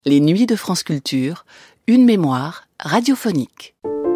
Les Nuits de France Culture, une mémoire radiophonique.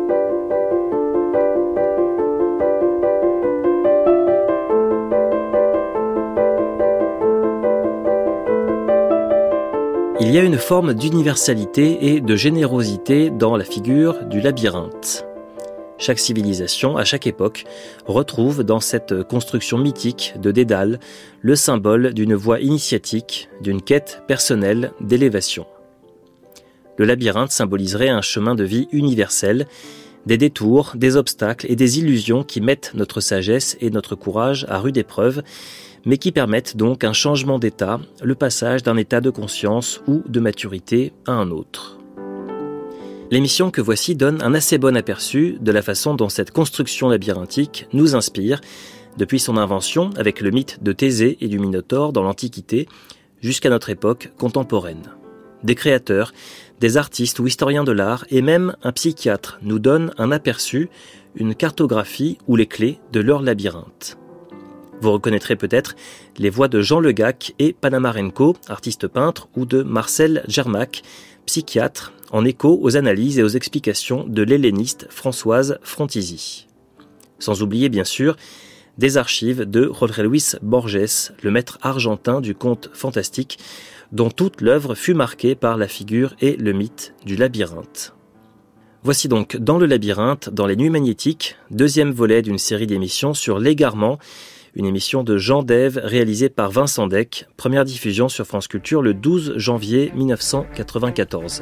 Il y a une forme d'universalité et de générosité dans la figure du labyrinthe. Chaque civilisation, à chaque époque, retrouve dans cette construction mythique de Dédale le symbole d'une voie initiatique, d'une quête personnelle d'élévation. Le labyrinthe symboliserait un chemin de vie universel, des détours, des obstacles et des illusions qui mettent notre sagesse et notre courage à rude épreuve, mais qui permettent donc un changement d'état, le passage d'un état de conscience ou de maturité à un autre. L'émission que voici donne un assez bon aperçu de la façon dont cette construction labyrinthique nous inspire, depuis son invention avec le mythe de Thésée et du Minotaure dans l'Antiquité, jusqu'à notre époque contemporaine. Des créateurs, des artistes ou historiens de l'art et même un psychiatre nous donnent un aperçu, une cartographie ou les clés de leur labyrinthe. Vous reconnaîtrez peut-être les voix de Jean Le Gac et Panamarenko, artiste peintre, ou de Marcel Germac, psychiatre, en écho aux analyses et aux explications de l'helléniste Françoise Frontizi. Sans oublier bien sûr des archives de Jorge Luis Borges, le maître argentin du conte fantastique, dont toute l'œuvre fut marquée par la figure et le mythe du labyrinthe. Voici donc Dans le labyrinthe, dans les nuits magnétiques, deuxième volet d'une série d'émissions sur l'égarement, une émission de Jean Dève réalisée par Vincent Deck, première diffusion sur France Culture le 12 janvier 1994.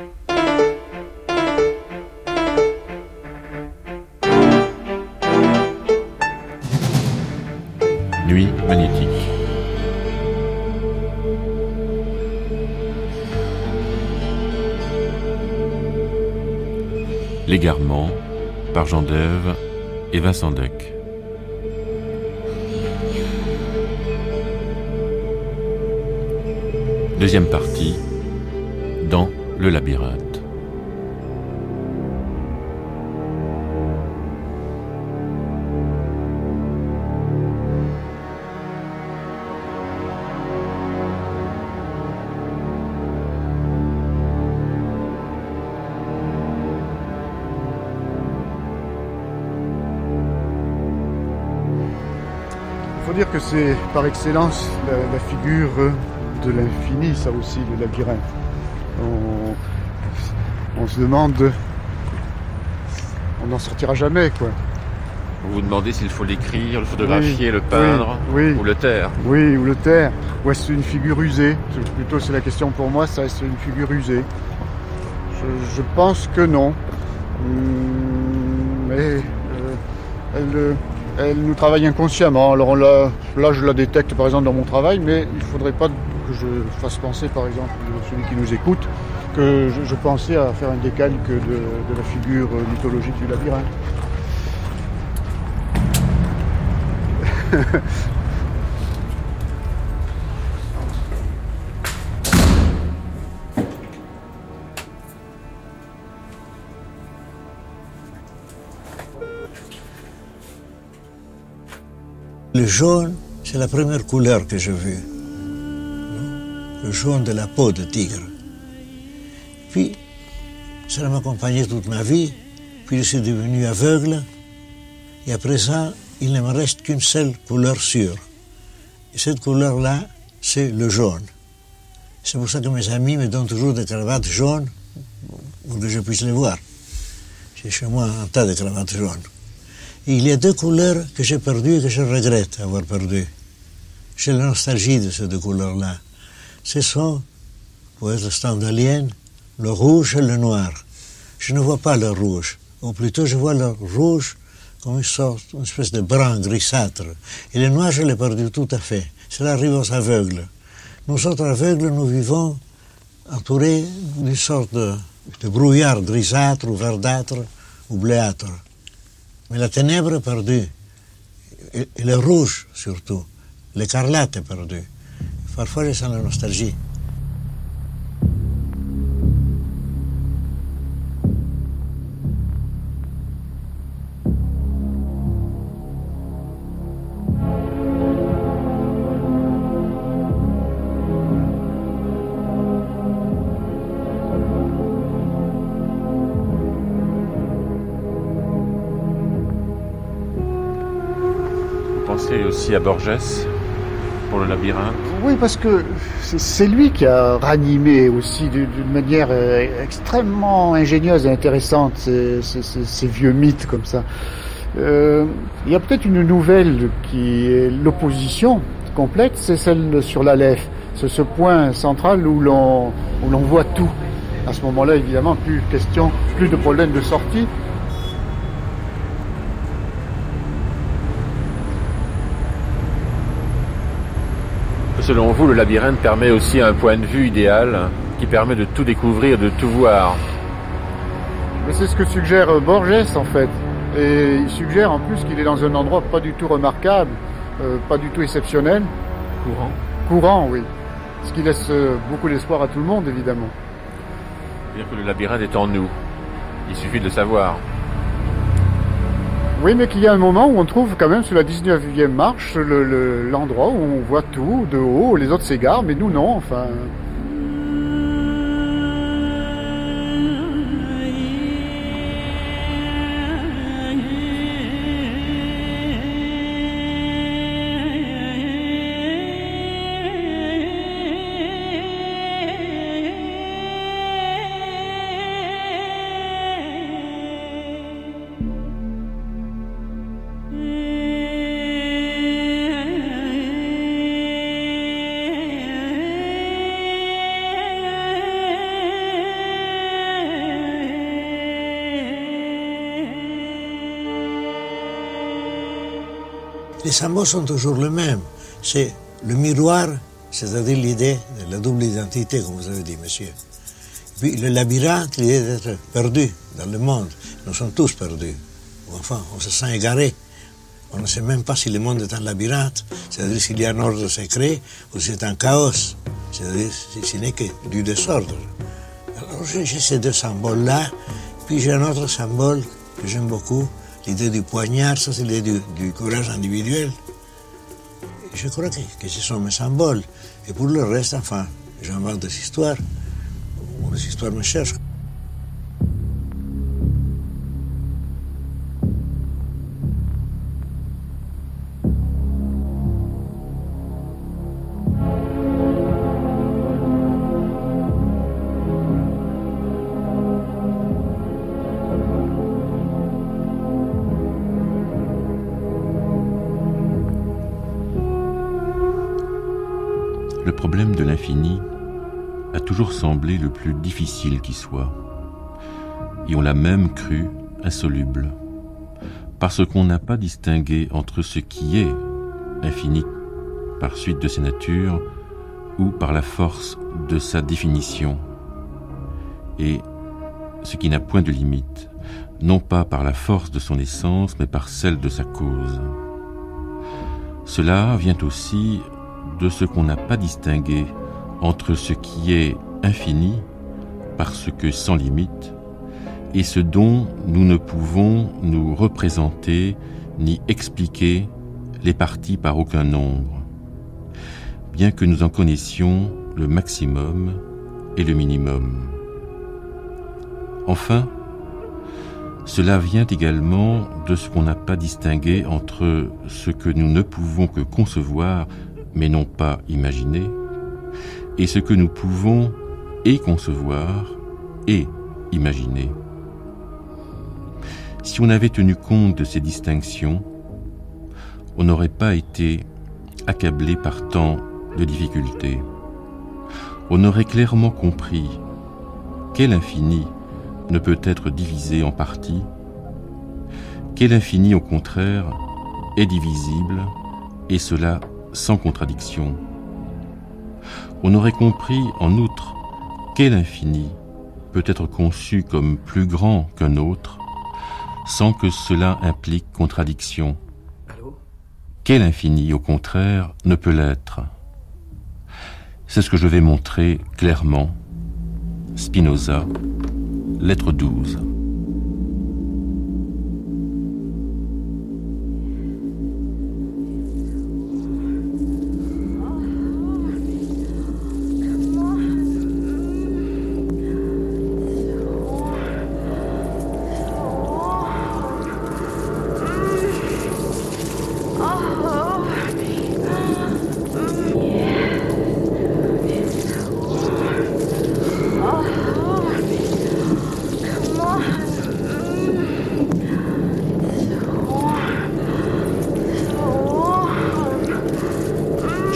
Nuit magnétique. L'égarement, par Jean Dève et Vincent Deck. Deuxième partie, dans le labyrinthe. Il faut dire que c'est par excellence la figure de l'infini, ça aussi, le labyrinthe. On se demande, on n'en sortira jamais, quoi. Vous vous demandez s'il faut l'écrire, le photographier, le peindre, ou le taire. Oui, ou le taire. Ou est-ce une figure usée? Plutôt, c'est la question pour moi, ça est-ce une figure usée? Je pense que non. Mais elle nous travaille inconsciemment. Alors là, je la détecte par exemple dans mon travail, mais il ne faudrait pas que je fasse penser par exemple celui qui nous écoute que je pensais à faire un décalque de la figure mythologique du labyrinthe. Le jaune, c'est la première couleur que j'ai vue. Le jaune de la peau de tigre. Puis, ça m'a accompagné toute ma vie. Puis, je suis devenu aveugle. Et après ça, il ne me reste qu'une seule couleur sûre. Et cette couleur-là, c'est le jaune. C'est pour ça que mes amis me donnent toujours des cravates jaunes pour que je puisse les voir. J'ai chez moi un tas de cravates jaunes. Et il y a deux couleurs que j'ai perdues et que je regrette avoir perdues. J'ai la nostalgie de ces deux couleurs-là. Ce sont, pour être stendhalien, le rouge et le noir. Je ne vois pas le rouge, ou plutôt je vois le rouge comme une espèce de brun grisâtre. Et le noir, je l'ai perdu tout à fait. Cela arrive aux aveugles. Nous autres aveugles, nous vivons entourés d'une sorte de brouillard grisâtre ou verdâtre ou bleuâtre. Mais la ténèbre est perdue, et le rouge surtout, l'écarlate est perdu. Parfois, je sens la nostalgie. pensé aussi à Borges pour le labyrinthe? Oui, parce que c'est lui qui a ranimé aussi d'une manière extrêmement ingénieuse et intéressante ces vieux mythes comme ça. Il y a peut-être une nouvelle qui est l'opposition complète, c'est celle sur l'Aleph. C'est ce point central où l'on voit tout. À ce moment-là, évidemment, plus de problème de sortie. Selon vous, le labyrinthe permet aussi un point de vue idéal qui permet de tout découvrir, de tout voir. Mais c'est ce que suggère Borges en fait. Et il suggère en plus qu'il est dans un endroit pas du tout remarquable, pas du tout exceptionnel. Courant, oui. Ce qui laisse beaucoup d'espoir à tout le monde, évidemment. C'est-à-dire que le labyrinthe est en nous. Il suffit de le savoir. Oui, mais qu'il y a un moment où on trouve quand même sur la 19e marche l'endroit où on voit tout de haut, les autres s'égarent, mais nous non, enfin... Les symboles sont toujours les mêmes. C'est le miroir, c'est-à-dire l'idée de la double identité, comme vous avez dit, monsieur. Puis le labyrinthe, l'idée d'être perdu dans le monde. Nous sommes tous perdus. Enfin, on se sent égaré. On ne sait même pas si le monde est un labyrinthe, c'est-à-dire s'il y a un ordre secret ou si c'est un chaos, c'est-à-dire s'il n'est que du désordre. Alors j'ai ces deux symboles-là, puis j'ai un autre symbole que j'aime beaucoup, l'idée du poignard, ça c'est l'idée du courage individuel. Je crois que ce sont mes symboles. Et pour le reste, enfin, j'invente des histoires, ou les histoires me cherchent. Le problème de l'infini a toujours semblé le plus difficile qui soit, et on l'a même cru insoluble, parce qu'on n'a pas distingué entre ce qui est infini par suite de ses natures ou par la force de sa définition, et ce qui n'a point de limite, non pas par la force de son essence, mais par celle de sa cause. Cela vient aussi de ce qu'on n'a pas distingué entre ce qui est infini, parce que sans limite, et ce dont nous ne pouvons nous représenter ni expliquer les parties par aucun nombre, bien que nous en connaissions le maximum et le minimum. Enfin, cela vient également de ce qu'on n'a pas distingué entre ce que nous ne pouvons que concevoir mais non pas imaginer, et ce que nous pouvons et concevoir et imaginer. Si on avait tenu compte de ces distinctions, on n'aurait pas été accablé par tant de difficultés. On aurait clairement compris quel infini ne peut être divisé en parties, quel infini au contraire est divisible, et cela sans contradiction. On aurait compris en outre quel infini peut être conçu comme plus grand qu'un autre sans que cela implique contradiction. Quel infini, au contraire, ne peut l'être? C'est ce que je vais montrer clairement. Spinoza, lettre 12. Oh.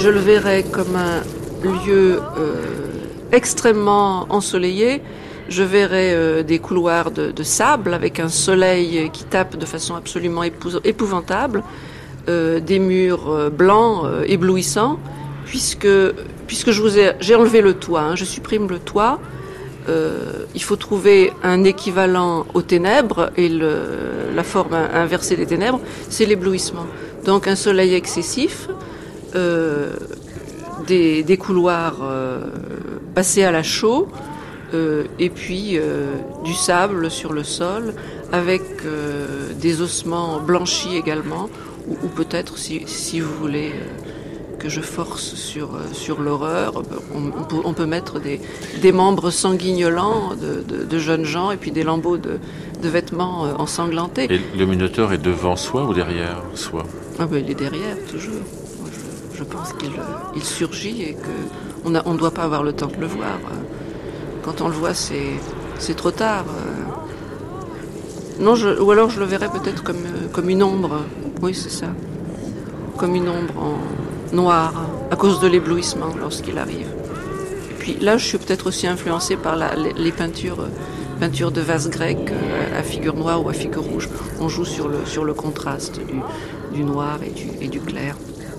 je le verrais comme un lieu extrêmement ensoleillé. Je verrais des couloirs de sable avec un soleil qui tape de façon absolument épouvantable, des murs blancs éblouissants, puisque j'ai enlevé le toit, hein, je supprime le toit. Il faut trouver un équivalent aux ténèbres, et la forme inversée des ténèbres, c'est l'éblouissement. Donc un soleil excessif, des couloirs passés à la chaux, et puis du sable sur le sol, avec des ossements blanchis également, ou peut-être, si vous voulez que je force sur l'horreur, on peut mettre des membres sanguignolants de jeunes gens, et puis des lambeaux de vêtements ensanglantés. Et le Minotaure est devant soi ou derrière soi? Ah ben, il est derrière, toujours. Je pense qu'il surgit et qu'on ne doit pas avoir le temps de le voir. Quand on le voit, c'est trop tard. Non, ou alors je le verrais peut-être comme une ombre. Oui, c'est ça. Comme une ombre en noir, à cause de l'éblouissement lorsqu'il arrive. Et puis là, je suis peut-être aussi influencée par les peintures de vases grecs à figure noire ou à figure rouge. On joue sur le contraste du noir et du clair.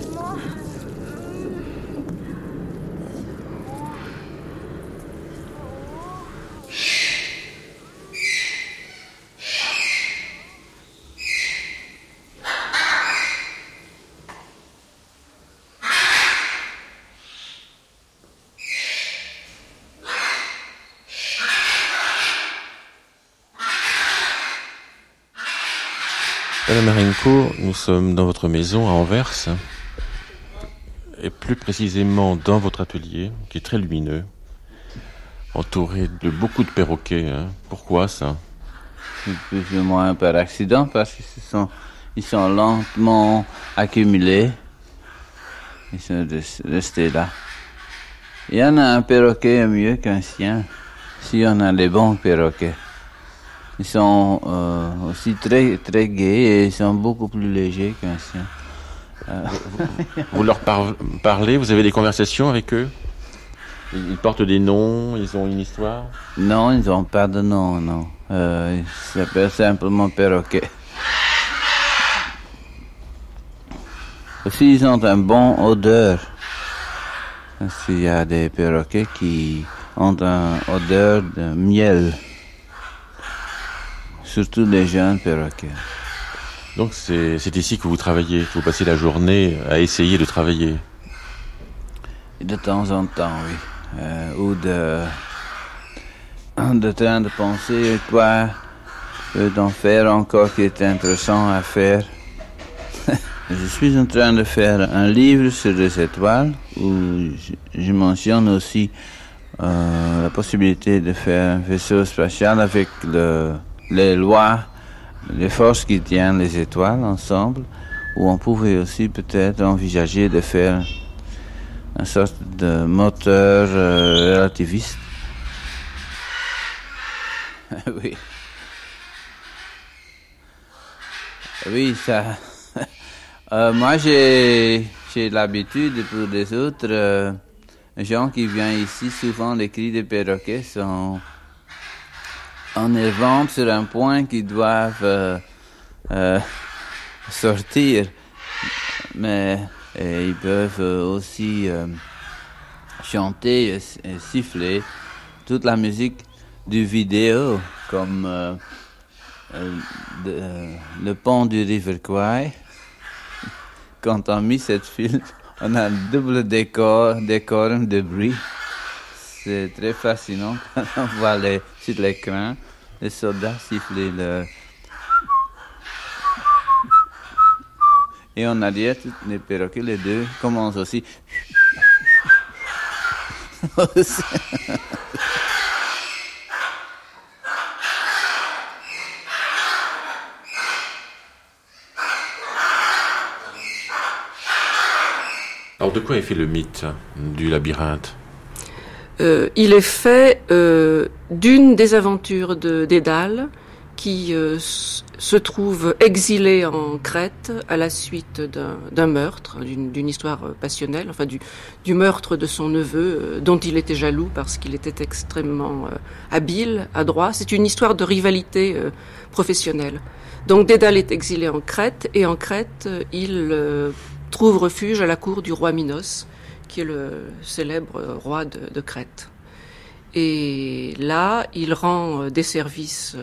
Madame Marenko, nous sommes dans votre maison à Anvers, et plus précisément dans votre atelier, qui est très lumineux, entouré de beaucoup de perroquets. Hein. Pourquoi ça? C'est plus ou moins par accident, parce qu'ils sont lentement accumulés. Ils sont restés là. Il y en a un perroquet mieux qu'un sien, si on a des bons perroquets. Ils sont aussi très, très gais, et ils sont beaucoup plus légers qu'un sien. Vous leur parlez, vous avez des conversations avec eux? Ils portent des noms, ils ont une histoire? Non, ils n'ont pas de nom, non. Ils s'appellent simplement perroquets. Aussi, ils ont un bon odeur. Parce qu'il y a des perroquets qui ont une odeur de miel. Surtout les jeunes perroquets. Donc c'est ici que vous travaillez, que vous passez la journée à essayer de travailler? Et de temps en temps, oui. Ou de train de penser quoi peut-on faire encore qui est intéressant à faire. Je suis en train de faire un livre sur les étoiles où je mentionne aussi la possibilité de faire un vaisseau spatial avec les lois, les forces qui tiennent les étoiles ensemble, où on pouvait aussi peut-être envisager de faire une sorte de moteur relativiste. Oui. Oui, ça... moi, j'ai l'habitude pour les autres gens qui viennent ici, souvent les cris des perroquets sont énervants sur un point qu'ils doivent sortir. Mais ils peuvent aussi chanter et siffler toute la musique du vidéo, comme le pont du River Kwai. Quand on a mis cette film, on a un double décor de bruit. C'est très fascinant quand on voit sur l'écran les soldats siffler le... Et en arrière, tous les perroquets, les deux, commencent aussi. Alors de quoi est fait le mythe du labyrinthe? Il est fait d'une des aventures d'Édale, qui se trouve exilé en Crète à la suite d'un meurtre, d'une histoire passionnelle, enfin du meurtre de son neveu, dont il était jaloux parce qu'il était extrêmement habile, adroit. C'est une histoire de rivalité professionnelle. Donc Dédale est exilé en Crète, et en Crète, il trouve refuge à la cour du roi Minos, qui est le célèbre roi de Crète. Et là, il rend des services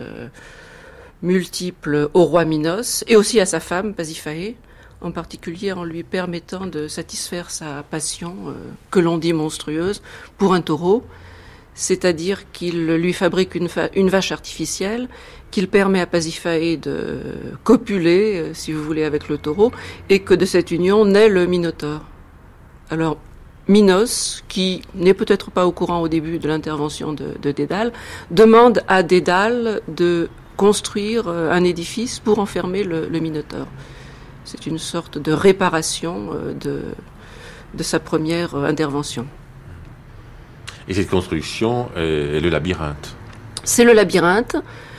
multiples au roi Minos et aussi à sa femme Pasiphaë, en particulier en lui permettant de satisfaire sa passion, que l'on dit monstrueuse, pour un taureau, c'est-à-dire qu'il lui fabrique une vache artificielle, qu'il permet à Pasiphaë de copuler, si vous voulez, avec le taureau, et que de cette union naît le Minotaure. Alors, Minos, qui n'est peut-être pas au courant au début de l'intervention de Dédale, demande à Dédale de construire un édifice pour enfermer le Minotaure. C'est une sorte de réparation de sa première intervention. Et cette construction est le labyrinthe. C'est le labyrinthe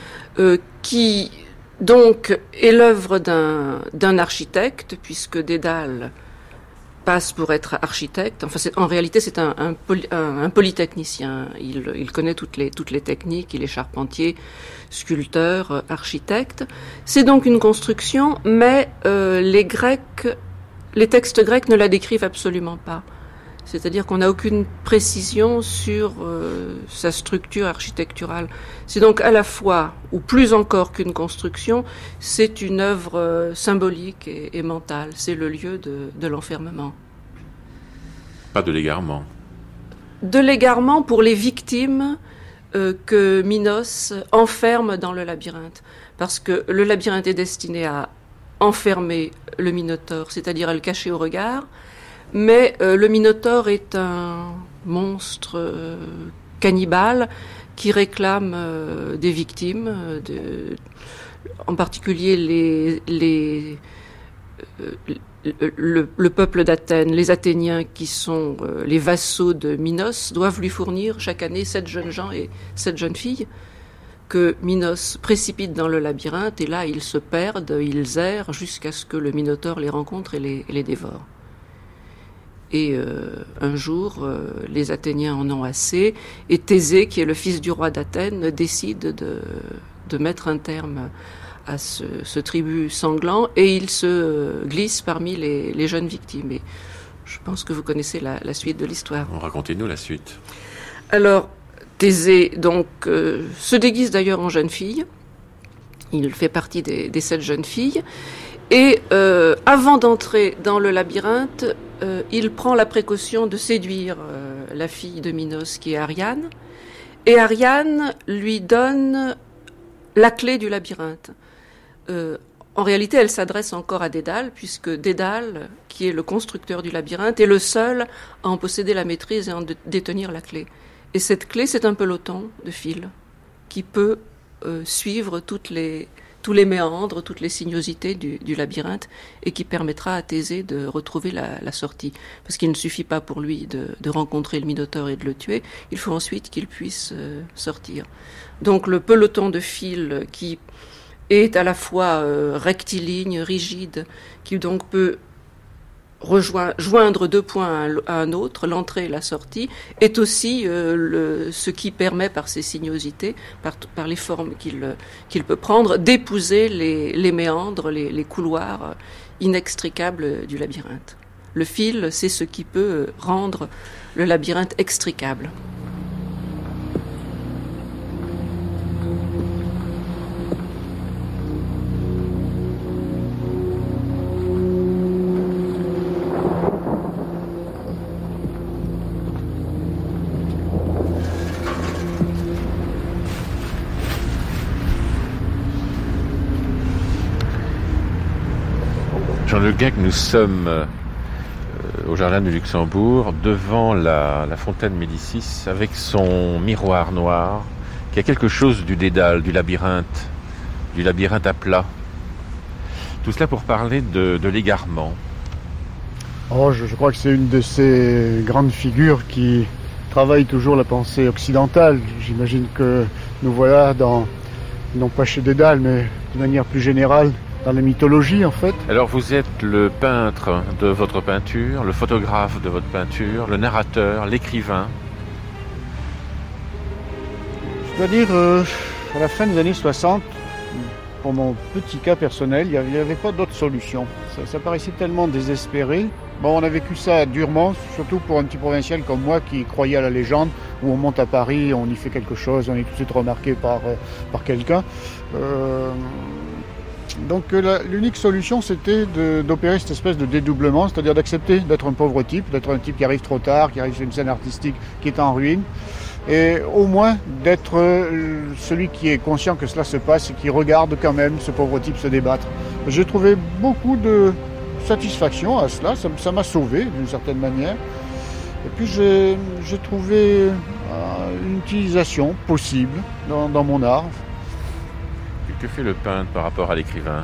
qui donc est l'œuvre d'un architecte, puisque Dédale passe pour être architecte. Enfin, en réalité, c'est un polytechnicien. Il connaît toutes les techniques. Il est charpentier, sculpteur, architecte. C'est donc une construction, mais les textes grecs ne la décrivent absolument pas. C'est-à-dire qu'on n'a aucune précision sur sa structure architecturale. C'est donc à la fois, ou plus encore qu'une construction, c'est une œuvre symbolique et mentale. C'est le lieu de l'enfermement. Pas de l'égarement. De l'égarement pour les victimes que Minos enferme dans le labyrinthe. Parce que le labyrinthe est destiné à enfermer le Minotaure, c'est-à-dire à le cacher au regard. Mais le Minotaure est un monstre cannibale qui réclame des victimes, en particulier le peuple d'Athènes, les Athéniens qui sont les vassaux de Minos, doivent lui fournir chaque année 7 jeunes gens et 7 jeunes filles que Minos précipite dans le labyrinthe, et là ils se perdent, ils errent jusqu'à ce que le Minotaure les rencontre et les dévore. Et un jour, les Athéniens en ont assez, et Thésée, qui est le fils du roi d'Athènes, décide de mettre un terme à ce tribut sanglant, et il se glisse parmi les jeunes victimes. Et je pense que vous connaissez la suite de l'histoire. Racontez-nous la suite. Alors, Thésée donc, se déguise d'ailleurs en jeune fille. Il fait partie des 7 jeunes filles. Et avant d'entrer dans le labyrinthe, il prend la précaution de séduire la fille de Minos, qui est Ariane. Et Ariane lui donne la clé du labyrinthe. En réalité, elle s'adresse encore à Dédale, puisque Dédale, qui est le constructeur du labyrinthe, est le seul à en posséder la maîtrise et à en détenir la clé. Et cette clé, c'est un peloton de fils qui peut suivre tous les méandres, toutes les sinuosités du labyrinthe, et qui permettra à Thésée de retrouver la sortie. Parce qu'il ne suffit pas pour lui de rencontrer le Minotaure et de le tuer, il faut ensuite qu'il puisse sortir. Donc le peloton de fils qui est à la fois rectiligne, rigide, qui donc peut joindre 2 points à un autre, l'entrée et la sortie, est aussi ce qui permet, par ses sinuosités, par les formes qu'il peut prendre, d'épouser les méandres, les couloirs inextricables du labyrinthe. Le fil, c'est ce qui peut rendre le labyrinthe extricable. Jean Le Guesque, nous sommes au jardin du Luxembourg, devant la fontaine Médicis, avec son miroir noir, qui a quelque chose du Dédale, du labyrinthe à plat. Tout cela pour parler de l'égarement. Oh, je crois que c'est une de ces grandes figures qui travaille toujours la pensée occidentale. J'imagine que nous voilà dans non pas chez Dédale, mais de manière plus générale dans la mythologie en fait. Alors vous êtes le peintre de votre peinture, le photographe de votre peinture, le narrateur, l'écrivain. Je dois dire, à la fin des années 60, pour mon petit cas personnel, il n'y avait pas d'autre solution. Ça paraissait tellement désespéré. Bon, on a vécu ça durement, surtout pour un petit provincial comme moi qui croyait à la légende, où on monte à Paris, on y fait quelque chose, on est tout de suite remarqué par quelqu'un. Donc l'unique solution, c'était d'opérer cette espèce de dédoublement, c'est-à-dire d'accepter d'être un pauvre type, d'être un type qui arrive trop tard, qui arrive sur une scène artistique qui est en ruine, et au moins d'être celui qui est conscient que cela se passe et qui regarde quand même ce pauvre type se débattre. J'ai trouvé beaucoup de satisfaction à cela, ça m'a sauvé d'une certaine manière. Et puis j'ai trouvé une utilisation possible dans mon art. Que fait le peintre par rapport à l'écrivain?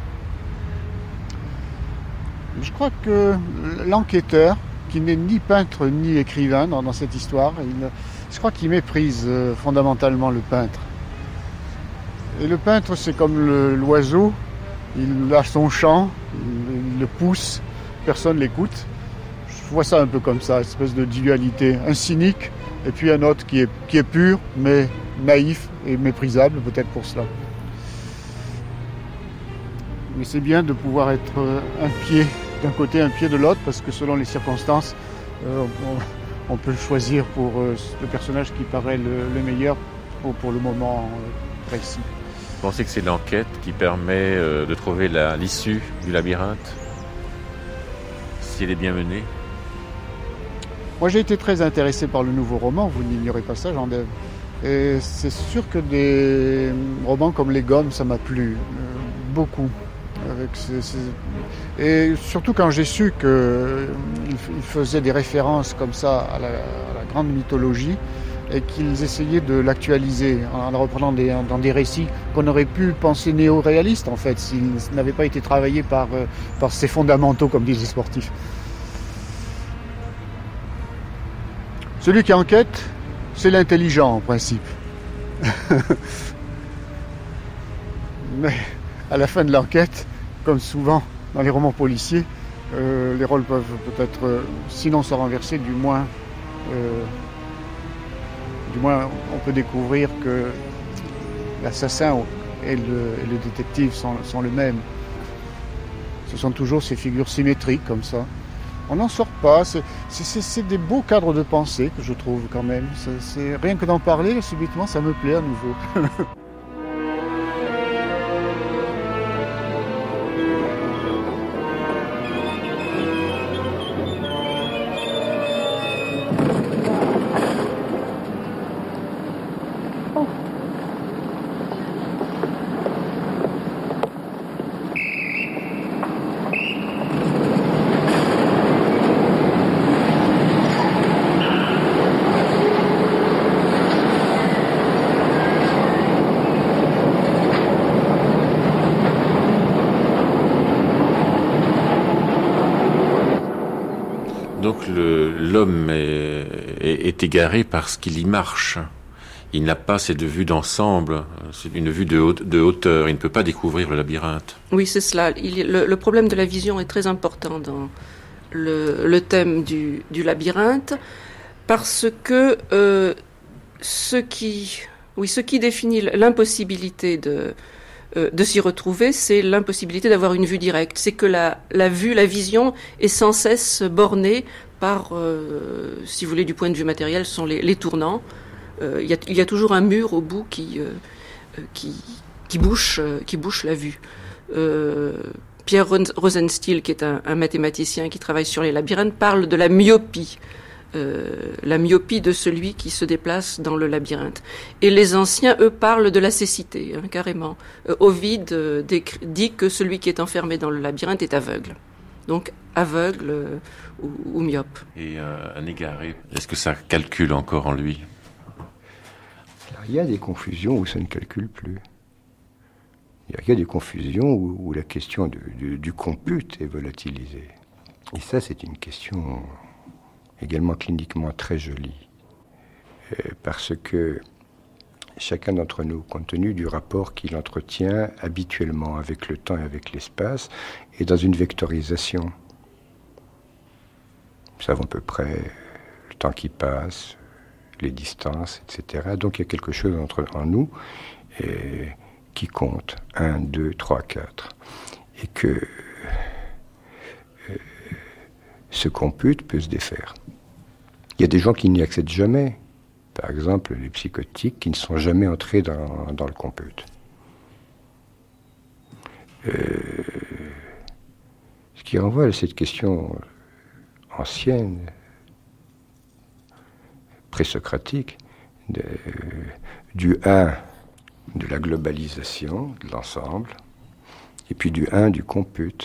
Je crois que l'enquêteur, qui n'est ni peintre ni écrivain dans cette histoire, je crois qu'il méprise fondamentalement le peintre. Et le peintre, c'est comme l'oiseau, il a son chant, il le pousse, personne ne l'écoute. Je vois ça un peu comme ça, une espèce de dualité, un cynique, et puis un autre qui est pur, mais naïf et méprisable peut-être pour cela. Mais c'est bien de pouvoir être un pied d'un côté, un pied de l'autre, parce que selon les circonstances, on peut choisir pour le personnage qui paraît le meilleur pour le moment précis. Vous pensez que c'est l'enquête qui permet de trouver l'issue du labyrinthe, si elle est bien menée? Moi j'ai été très intéressé par le nouveau roman, vous n'ignorez pas ça, Jean Dève. Et c'est sûr que des romans comme Les Gommes, ça m'a plu beaucoup. Et surtout quand j'ai su qu'ils faisaient des références comme ça à la grande mythologie et qu'ils essayaient de l'actualiser en la reprenant dans des récits qu'on aurait pu penser néo-réalistes en fait s'ils n'avaient pas été travaillés par ces fondamentaux comme disent les sportifs. Celui qui enquête, c'est l'intelligent en principe. Mais à la fin de l'enquête, comme souvent dans les romans policiers, les rôles peuvent peut-être, sinon se renverser, du moins on peut découvrir que l'assassin et le détective sont le même. Ce sont toujours ces figures symétriques comme ça. On n'en sort pas, c'est des beaux cadres de pensée que je trouve quand même. Rien que d'en parler, subitement, ça me plaît à nouveau. Donc l'homme est égaré parce qu'il y marche. Il n'a pas cette vue d'ensemble, c'est une vue de hauteur. Il ne peut pas découvrir le labyrinthe. Oui, c'est cela. Le problème de la vision est très important dans le thème du labyrinthe, parce que ce qui définit l'impossibilité de s'y retrouver, c'est l'impossibilité d'avoir une vue directe. C'est que la vision est sans cesse bornée par, si vous voulez, du point de vue matériel, ce sont les tournants. Il y a toujours un mur au bout qui bouche la vue. Pierre Rosenstiel, qui est un mathématicien qui travaille sur les labyrinthes, parle de la myopie de celui qui se déplace dans le labyrinthe. Et les anciens, eux, parlent de la cécité, carrément. Ovide dit que celui qui est enfermé dans le labyrinthe est aveugle. Donc aveugle ou myope. Et un égaré, est-ce que ça calcule encore en lui? Alors, il y a des confusions où ça ne calcule plus. Il y a des confusions où la question du compute est volatilisée. Et ça, c'est une question également cliniquement très jolie. Parce que chacun d'entre nous, compte tenu du rapport qu'il entretient habituellement avec le temps et avec l'espace, est dans une vectorisation. Nous savons à peu près le temps qui passe, les distances, etc. Donc il y a quelque chose en nous qui compte, 1, 2, 3, 4. Et que ce compute peut se défaire. Il y a des gens qui n'y accèdent jamais. Par exemple, les psychotiques qui ne sont jamais entrés dans le compute. Ce qui renvoie à cette question ancienne, présocratique, du 1 de la globalisation, de l'ensemble, et puis du 1 du compute.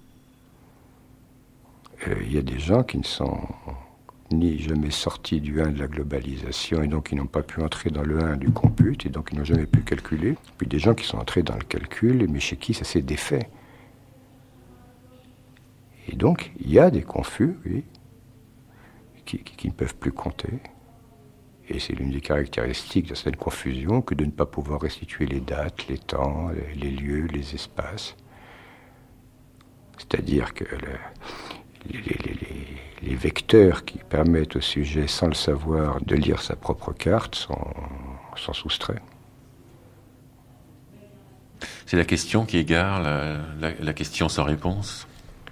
Il y a des gens qui ne sont ni jamais sortis du 1 de la globalisation, et donc ils n'ont pas pu entrer dans le 1 du compute, et donc ils n'ont jamais pu calculer. Puis des gens qui sont entrés dans le calcul, mais chez qui ça s'est défait. Et donc, il y a des confus, oui, qui ne peuvent plus compter. Et c'est l'une des caractéristiques de cette confusion que de ne pas pouvoir restituer les dates, les temps, les lieux, les espaces. C'est-à-dire que les vecteurs qui permettent au sujet, sans le savoir, de lire sa propre carte sont soustraits. C'est la question qui égare la question sans réponse.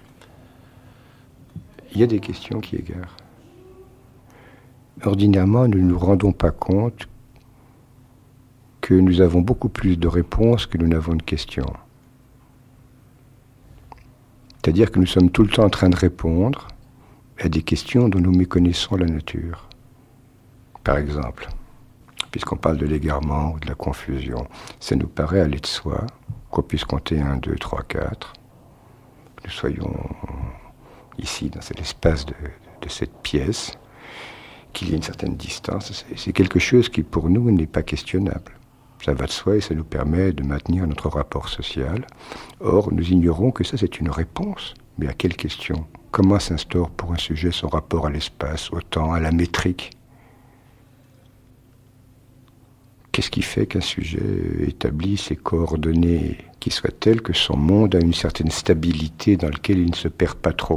Il y a des questions qui égarent. Ordinairement, nous ne nous rendons pas compte que nous avons beaucoup plus de réponses que nous n'avons de questions. C'est-à-dire que nous sommes tout le temps en train de répondre à des questions dont nous méconnaissons la nature. Par exemple, puisqu'on parle de l'égarement ou de la confusion, ça nous paraît aller de soi qu'on puisse compter 1, 2, 3, 4. Que nous soyons ici, dans cet espace de cette pièce, qu'il y ait une certaine distance. C'est quelque chose qui, pour nous, n'est pas questionnable. Ça va de soi et ça nous permet de maintenir notre rapport social. Or, nous ignorons que ça, c'est une réponse. Mais à quelle question ? Comment s'instaure pour un sujet son rapport à l'espace, au temps, à la métrique ? Qu'est-ce qui fait qu'un sujet établit ses coordonnées qui soient telles que son monde a une certaine stabilité dans laquelle il ne se perd pas trop ?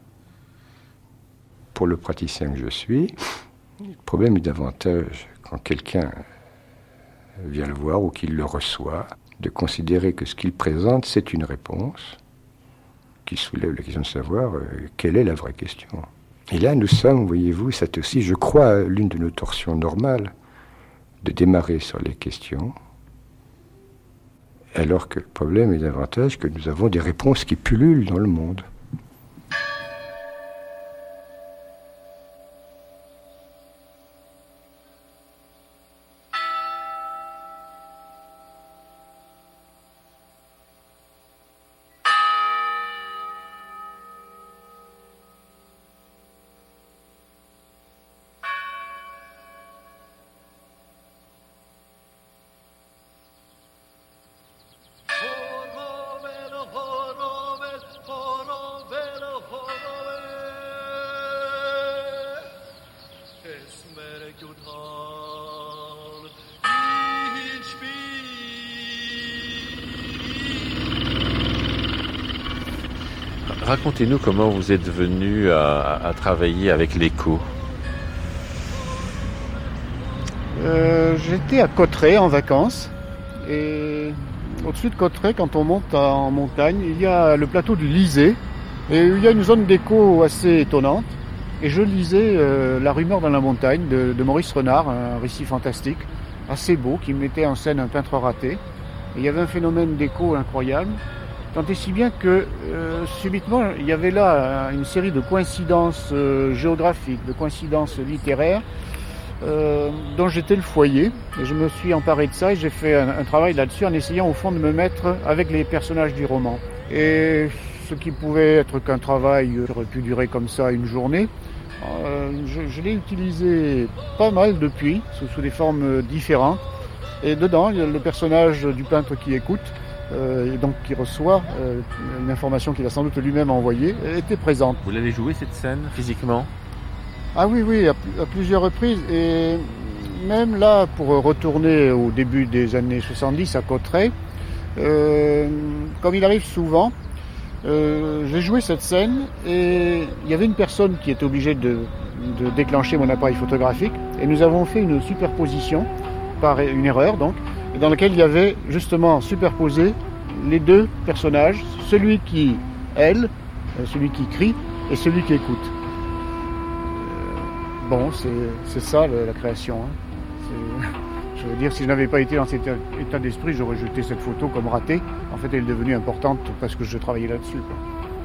Pour le praticien que je suis, le problème est davantage quand quelqu'un vient le voir ou qu'il le reçoit, de considérer que ce qu'il présente, c'est une réponse qui soulève la question de savoir quelle est la vraie question. Et là, nous sommes, voyez-vous, c'est aussi, je crois, l'une de nos torsions normales, de démarrer sur les questions, alors que le problème est davantage que nous avons des réponses qui pullulent dans le monde. Racontez-nous comment vous êtes venu à travailler avec l'écho. J'étais à Cauterets en vacances. Et au-dessus de Cauterets, quand on monte en montagne, il y a le plateau du Lisée. Et il y a une zone d'écho assez étonnante. Et je lisais La rumeur dans la montagne de Maurice Renard, un récit fantastique, assez beau, qui mettait en scène un peintre raté. Et il y avait un phénomène d'écho incroyable. Tant et si bien que subitement, il y avait là une série de coïncidences géographiques, de coïncidences littéraires, dont j'étais le foyer. Et je me suis emparé de ça et j'ai fait un travail là-dessus en essayant au fond de me mettre avec les personnages du roman. Et ce qui pouvait être qu'un travail aurait pu durer comme ça une journée, je l'ai utilisé pas mal depuis, sous des formes différentes. Et dedans, il y a le personnage du peintre qui écoute, et donc qui reçoit une information qu'il a sans doute lui-même envoyée, était présente. Vous l'avez joué cette scène physiquement ? Ah oui, à plusieurs reprises. Et même là, pour retourner au début des années 70 à Cauterets, comme il arrive souvent, j'ai joué cette scène et il y avait une personne qui était obligée de déclencher mon appareil photographique et nous avons fait une superposition, par une erreur donc, dans laquelle il y avait justement superposé les deux personnages, celui qui hèle, celui qui crie et celui qui écoute. Bon, c'est ça la création. Hein. Je veux dire, si je n'avais pas été dans cet état d'esprit, j'aurais jeté cette photo comme ratée. En fait, elle est devenue importante parce que je travaillais là-dessus, quoi.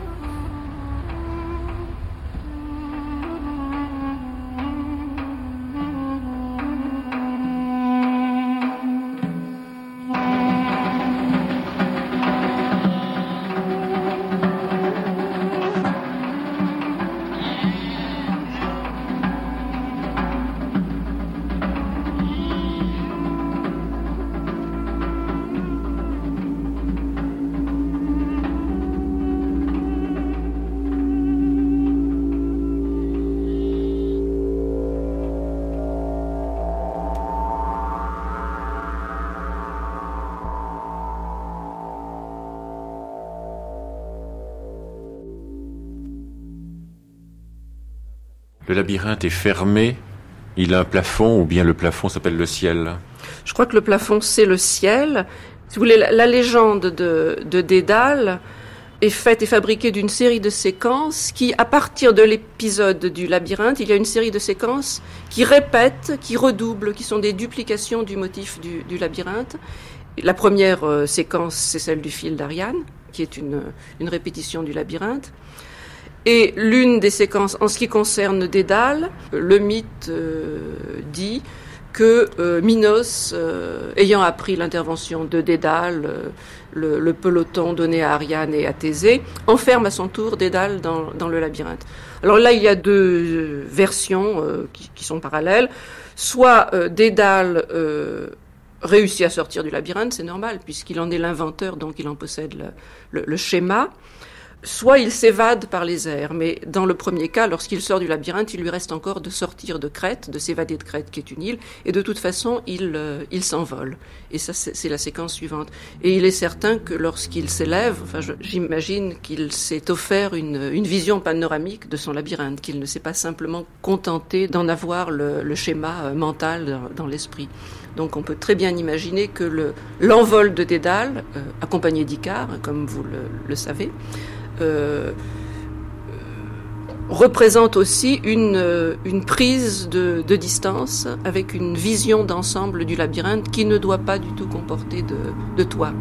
Le labyrinthe est fermé, il a un plafond, ou bien le plafond s'appelle le ciel? Je crois que le plafond, c'est le ciel. Si vous voulez, la légende de Dédale est faite et fabriquée d'une série de séquences qui, à partir de l'épisode du labyrinthe, il y a une série de séquences qui répètent, qui redoublent, qui sont des duplications du motif du labyrinthe. La première séquence, c'est celle du fil d'Ariane, qui est une répétition du labyrinthe. Et l'une des séquences, en ce qui concerne Dédale, le mythe dit que Minos, ayant appris l'intervention de Dédale, le peloton donné à Ariane et à Thésée, enferme à son tour Dédale dans le labyrinthe. Alors là, il y a deux versions qui sont parallèles. Soit Dédale réussit à sortir du labyrinthe, c'est normal, puisqu'il en est l'inventeur, donc il en possède le schéma. Soit il s'évade par les airs, mais dans le premier cas, lorsqu'il sort du labyrinthe, il lui reste encore de sortir de Crète, de s'évader de Crète, qui est une île, et de toute façon, il s'envole. Et ça, c'est la séquence suivante. Et il est certain que lorsqu'il s'élève, j'imagine qu'il s'est offert une vision panoramique de son labyrinthe, qu'il ne s'est pas simplement contenté d'en avoir le schéma mental dans l'esprit. Donc on peut très bien imaginer que l'envol de Dédale, accompagné d'Icare, comme vous le savez, représente aussi une prise de distance avec une vision d'ensemble du labyrinthe qui ne doit pas du tout comporter de toit.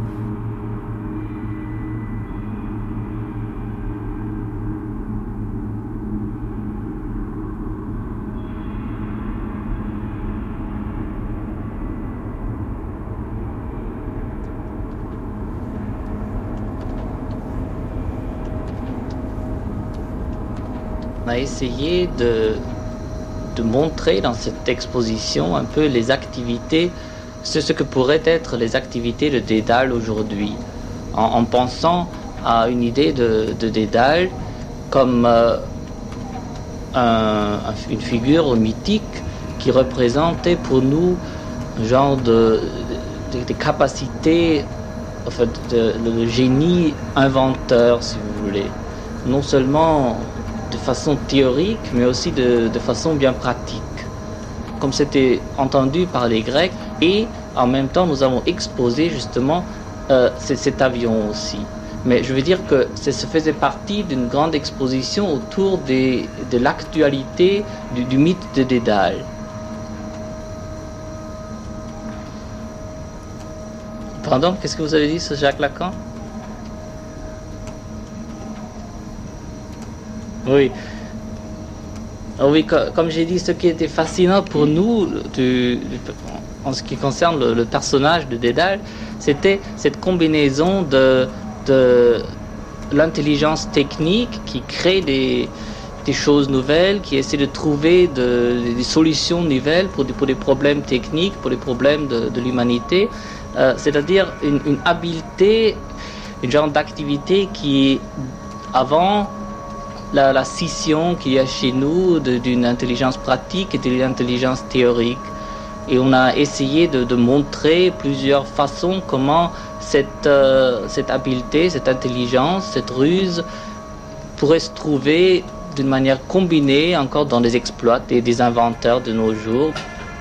On a essayé de montrer dans cette exposition un peu les activités, ce que pourraient être les activités de Dédale aujourd'hui, en pensant à une idée de Dédale comme une figure mythique qui représentait pour nous un genre de capacités, en fait, le génie inventeur, si vous voulez, non seulement de façon théorique, mais aussi de façon bien pratique, comme c'était entendu par les Grecs. Et en même temps, nous avons exposé justement cet avion aussi. Mais je veux dire que ça faisait partie d'une grande exposition autour de l'actualité du mythe de Dédale. Pardon, qu'est-ce que vous avez dit sur Jacques Lacan? Oui. Oui, comme j'ai dit, ce qui était fascinant pour nous, en ce qui concerne le personnage de Dédale, c'était cette combinaison de l'intelligence technique qui crée des choses nouvelles, qui essaie de trouver des solutions nouvelles pour des problèmes techniques, pour des problèmes de l'humanité, c'est-à-dire une habileté, une genre d'activité qui est avant la scission qu'il y a chez nous d'une intelligence pratique et de l'intelligence théorique. Et on a essayé de montrer plusieurs façons comment cette habileté, cette intelligence, cette ruse pourrait se trouver d'une manière combinée encore dans les exploits des inventeurs de nos jours.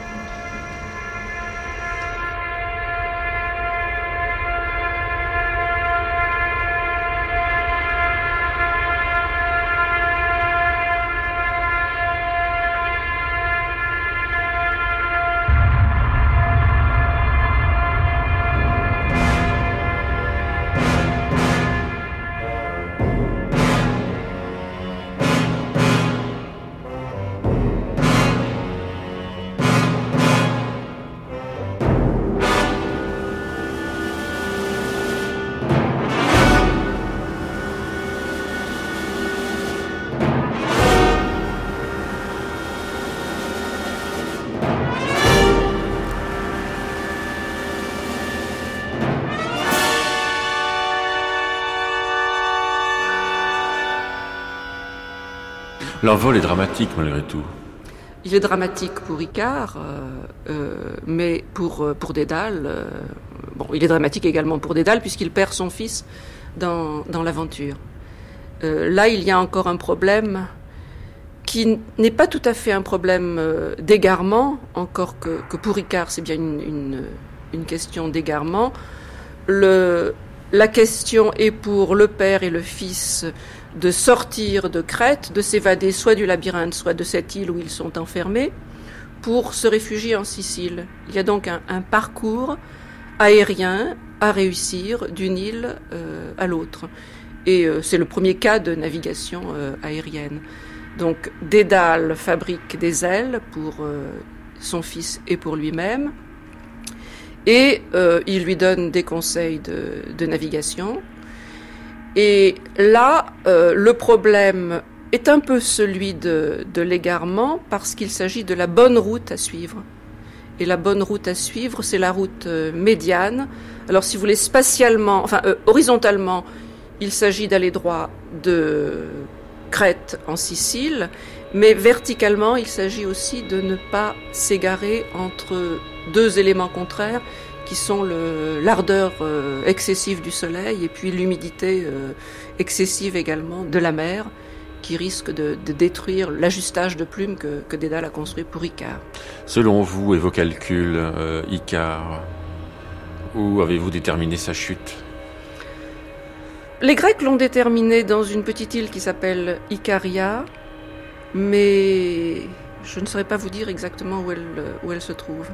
L'envol est dramatique malgré tout. Il est dramatique pour Icare, mais pour Dédale, il est dramatique également pour Dédale puisqu'il perd son fils dans l'aventure. Là, il y a encore un problème qui n'est pas tout à fait un problème d'égarement, encore que pour Icare, c'est bien une question d'égarement. La question est pour le père et le fils de sortir de Crète, de s'évader soit du labyrinthe, soit de cette île où ils sont enfermés, pour se réfugier en Sicile. Il y a donc un parcours aérien à réussir d'une île à l'autre. Et c'est le premier cas de navigation aérienne. Donc Dédale fabrique des ailes pour son fils et pour lui-même. Et il lui donne des conseils de navigation. Et là, le problème est un peu celui de l'égarement parce qu'il s'agit de la bonne route à suivre. Et la bonne route à suivre, c'est la route médiane. Alors si vous voulez horizontalement, il s'agit d'aller droit de Crète en Sicile, mais verticalement, il s'agit aussi de ne pas s'égarer entre deux éléments contraires qui sont l'ardeur excessive du soleil et puis l'humidité excessive également de la mer qui risque de détruire l'ajustage de plumes que Dédale a construit pour Icare. Selon vous et vos calculs, Icare, où avez-vous déterminé sa chute ? Les Grecs l'ont déterminé dans une petite île qui s'appelle Icaria, mais je ne saurais pas vous dire exactement où elle se trouve.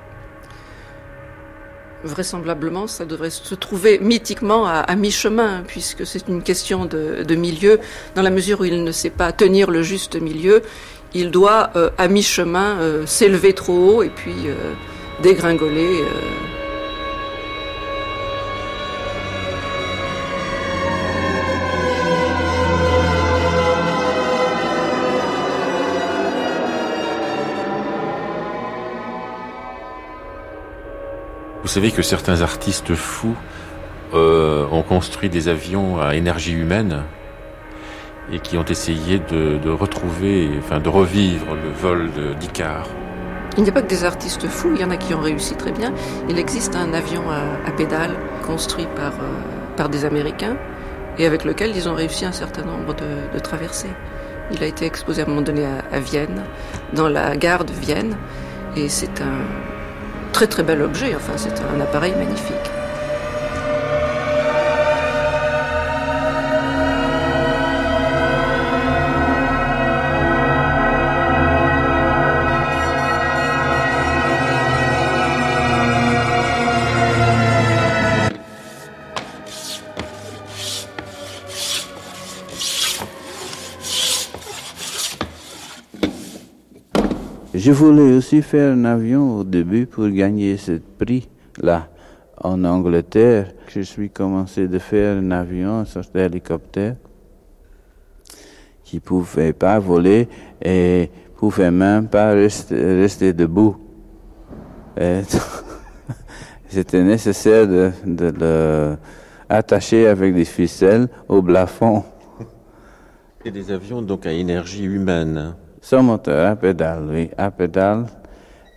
Vraisemblablement, ça devrait se trouver mythiquement à mi-chemin, puisque c'est une question de milieu. Dans la mesure où il ne sait pas tenir le juste milieu, il doit à mi-chemin s'élever trop haut et puis dégringoler. Vous savez que certains artistes fous ont construit des avions à énergie humaine et qui ont essayé de revivre le vol d'Icare. Il n'y a pas que des artistes fous, il y en a qui ont réussi très bien. Il existe un avion à pédales construit par des Américains et avec lequel ils ont réussi un certain nombre de traversées. Il a été exposé à un moment donné à Vienne, dans la gare de Vienne, et c'est un très très bel objet, c'est un appareil magnifique. Je voulais aussi faire un avion au début pour gagner ce prix-là en Angleterre. Je suis commencé de faire un avion, un sorte d'hélicoptère, qui ne pouvait pas voler et ne pouvait même pas rester debout. Et c'était nécessaire de le attacher avec des ficelles au plafond. Et des avions donc à énergie humaine. Sans moteur, à pédale, oui, à pédale.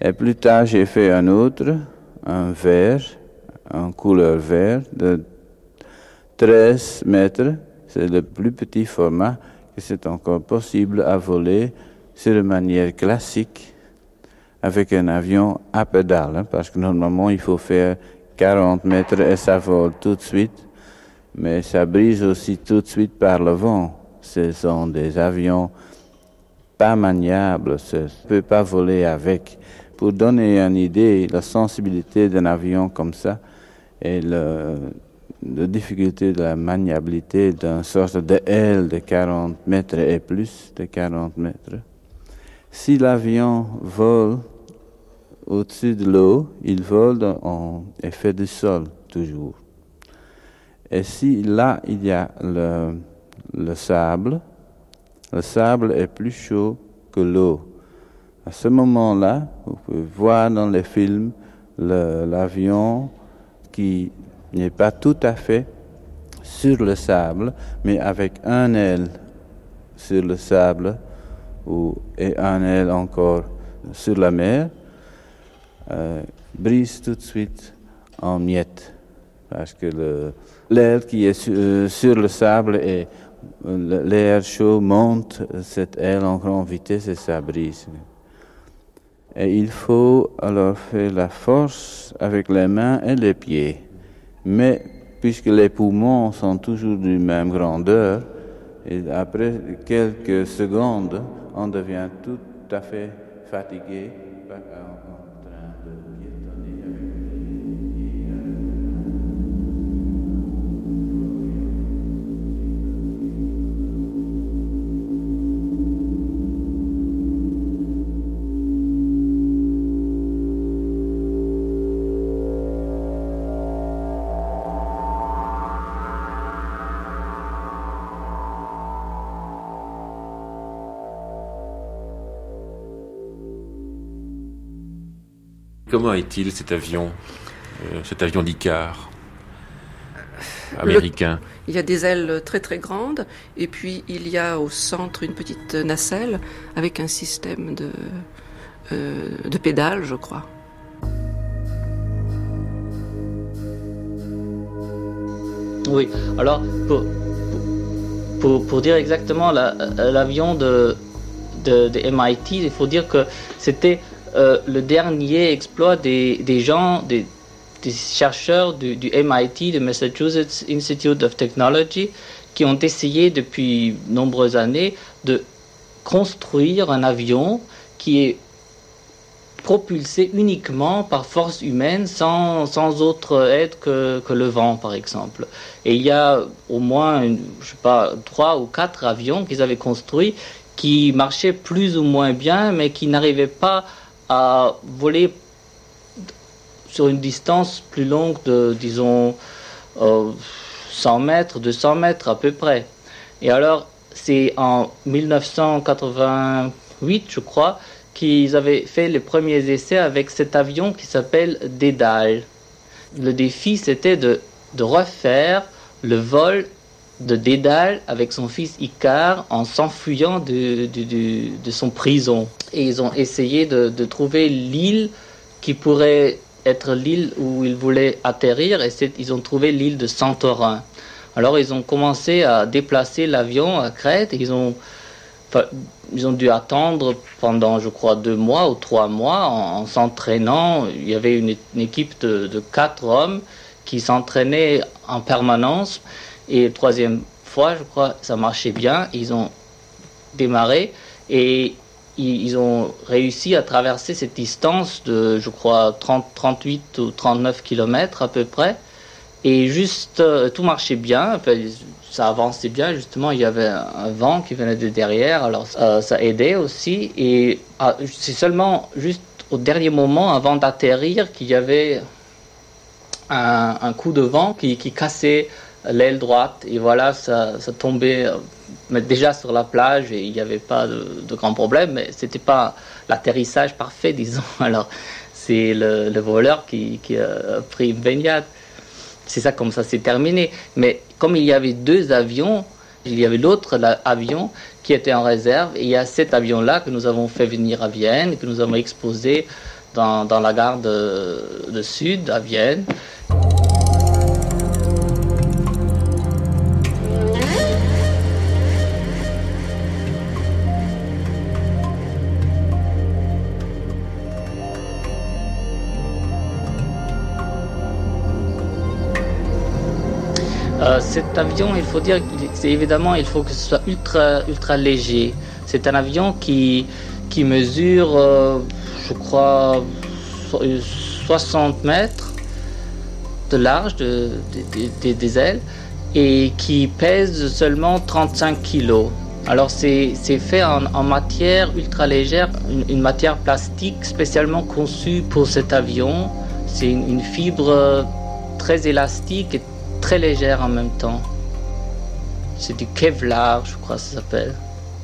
Et plus tard, j'ai fait un autre, un vert, en couleur vert, de 13 mètres. C'est le plus petit format que c'est encore possible à voler sur une manière classique avec un avion à pédale, parce que normalement il faut faire 40 mètres et ça vole tout de suite, mais ça brise aussi tout de suite par le vent. Ce sont des avions pas maniables, on ne peut pas voler avec. Pour donner une idée, la sensibilité d'un avion comme ça et la difficulté de la maniabilité d'une sorte d'aile de 40 mètres et plus de 40 mètres. Si l'avion vole au-dessus de l'eau, il vole en effet du sol, toujours. Et si là, il y a le sable est plus chaud que l'eau. À ce moment-là, vous pouvez voir dans les films l'avion qui n'est pas tout à fait sur le sable, mais avec un aile sur le sable et un aile encore sur la mer, brise tout de suite en miettes. Parce que l'aile qui est sur le sable et l'air chaud monte cette aile en grande vitesse et ça brise. Et il faut alors faire la force avec les mains et les pieds. Mais puisque les poumons sont toujours de même grandeur, et après quelques secondes, on devient tout à fait fatigué en train de piétonner avec Comment est-il cet avion d'Icare américain? Il y a des ailes très très grandes et puis il y a au centre une petite nacelle avec un système de pédales, je crois. Oui, alors pour dire exactement l'avion de MIT, il faut dire que c'était le dernier exploit des chercheurs du MIT, du Massachusetts Institute of Technology, qui ont essayé depuis de nombreuses années de construire un avion qui est propulsé uniquement par force humaine, sans autre aide que le vent, par exemple. Et il y a au moins, 3 ou 4 avions qu'ils avaient construits qui marchaient plus ou moins bien, mais qui n'arrivaient pas à voler sur une distance plus longue de, disons, 100 mètres, 200 mètres à peu près. Et alors, c'est en 1988, je crois, qu'ils avaient fait les premiers essais avec cet avion qui s'appelle Dédale. Le défi, c'était de refaire le vol de Dédale avec son fils Icare en s'enfuyant de son prison. Et ils ont essayé de trouver l'île qui pourrait être l'île où ils voulaient atterrir, et ils ont trouvé l'île de Santorin. Alors ils ont commencé à déplacer l'avion à Crète, et ils ont dû attendre pendant, je crois, 2 mois ou 3 mois en s'entraînant. Il y avait une équipe de 4 hommes qui s'entraînaient en permanence. Et la 3e fois, je crois, ça marchait bien. Ils ont démarré et ils ont réussi à traverser cette distance de, je crois, 38 ou 39 km à peu près. Et juste, tout marchait bien. Enfin, ça avançait bien, justement. Il y avait un vent qui venait de derrière, alors ça aidait aussi. Et c'est seulement juste au dernier moment, avant d'atterrir, qu'il y avait un coup de vent qui cassait l'aile droite, et voilà, ça tombait déjà sur la plage, et il n'y avait pas de grand problème, mais c'était pas l'atterrissage parfait, disons. Alors c'est le voleur qui a pris une baignade. C'est ça, comme ça s'est terminé. Mais comme il y avait 2 avions, il y avait l'autre avion qui était en réserve, et il y a cet avion-là que nous avons fait venir à Vienne, que nous avons exposé dans la gare de Sud à Vienne. Cet avion, il faut dire, il faut que ce soit ultra léger. C'est un avion qui mesure, je crois, 60 mètres de large des ailes et qui pèse seulement 35 kilos. Alors c'est fait en matière ultra légère, une matière plastique spécialement conçue pour cet avion. C'est une fibre très élastique et très légère en même temps. C'est du Kevlar, je crois que ça s'appelle.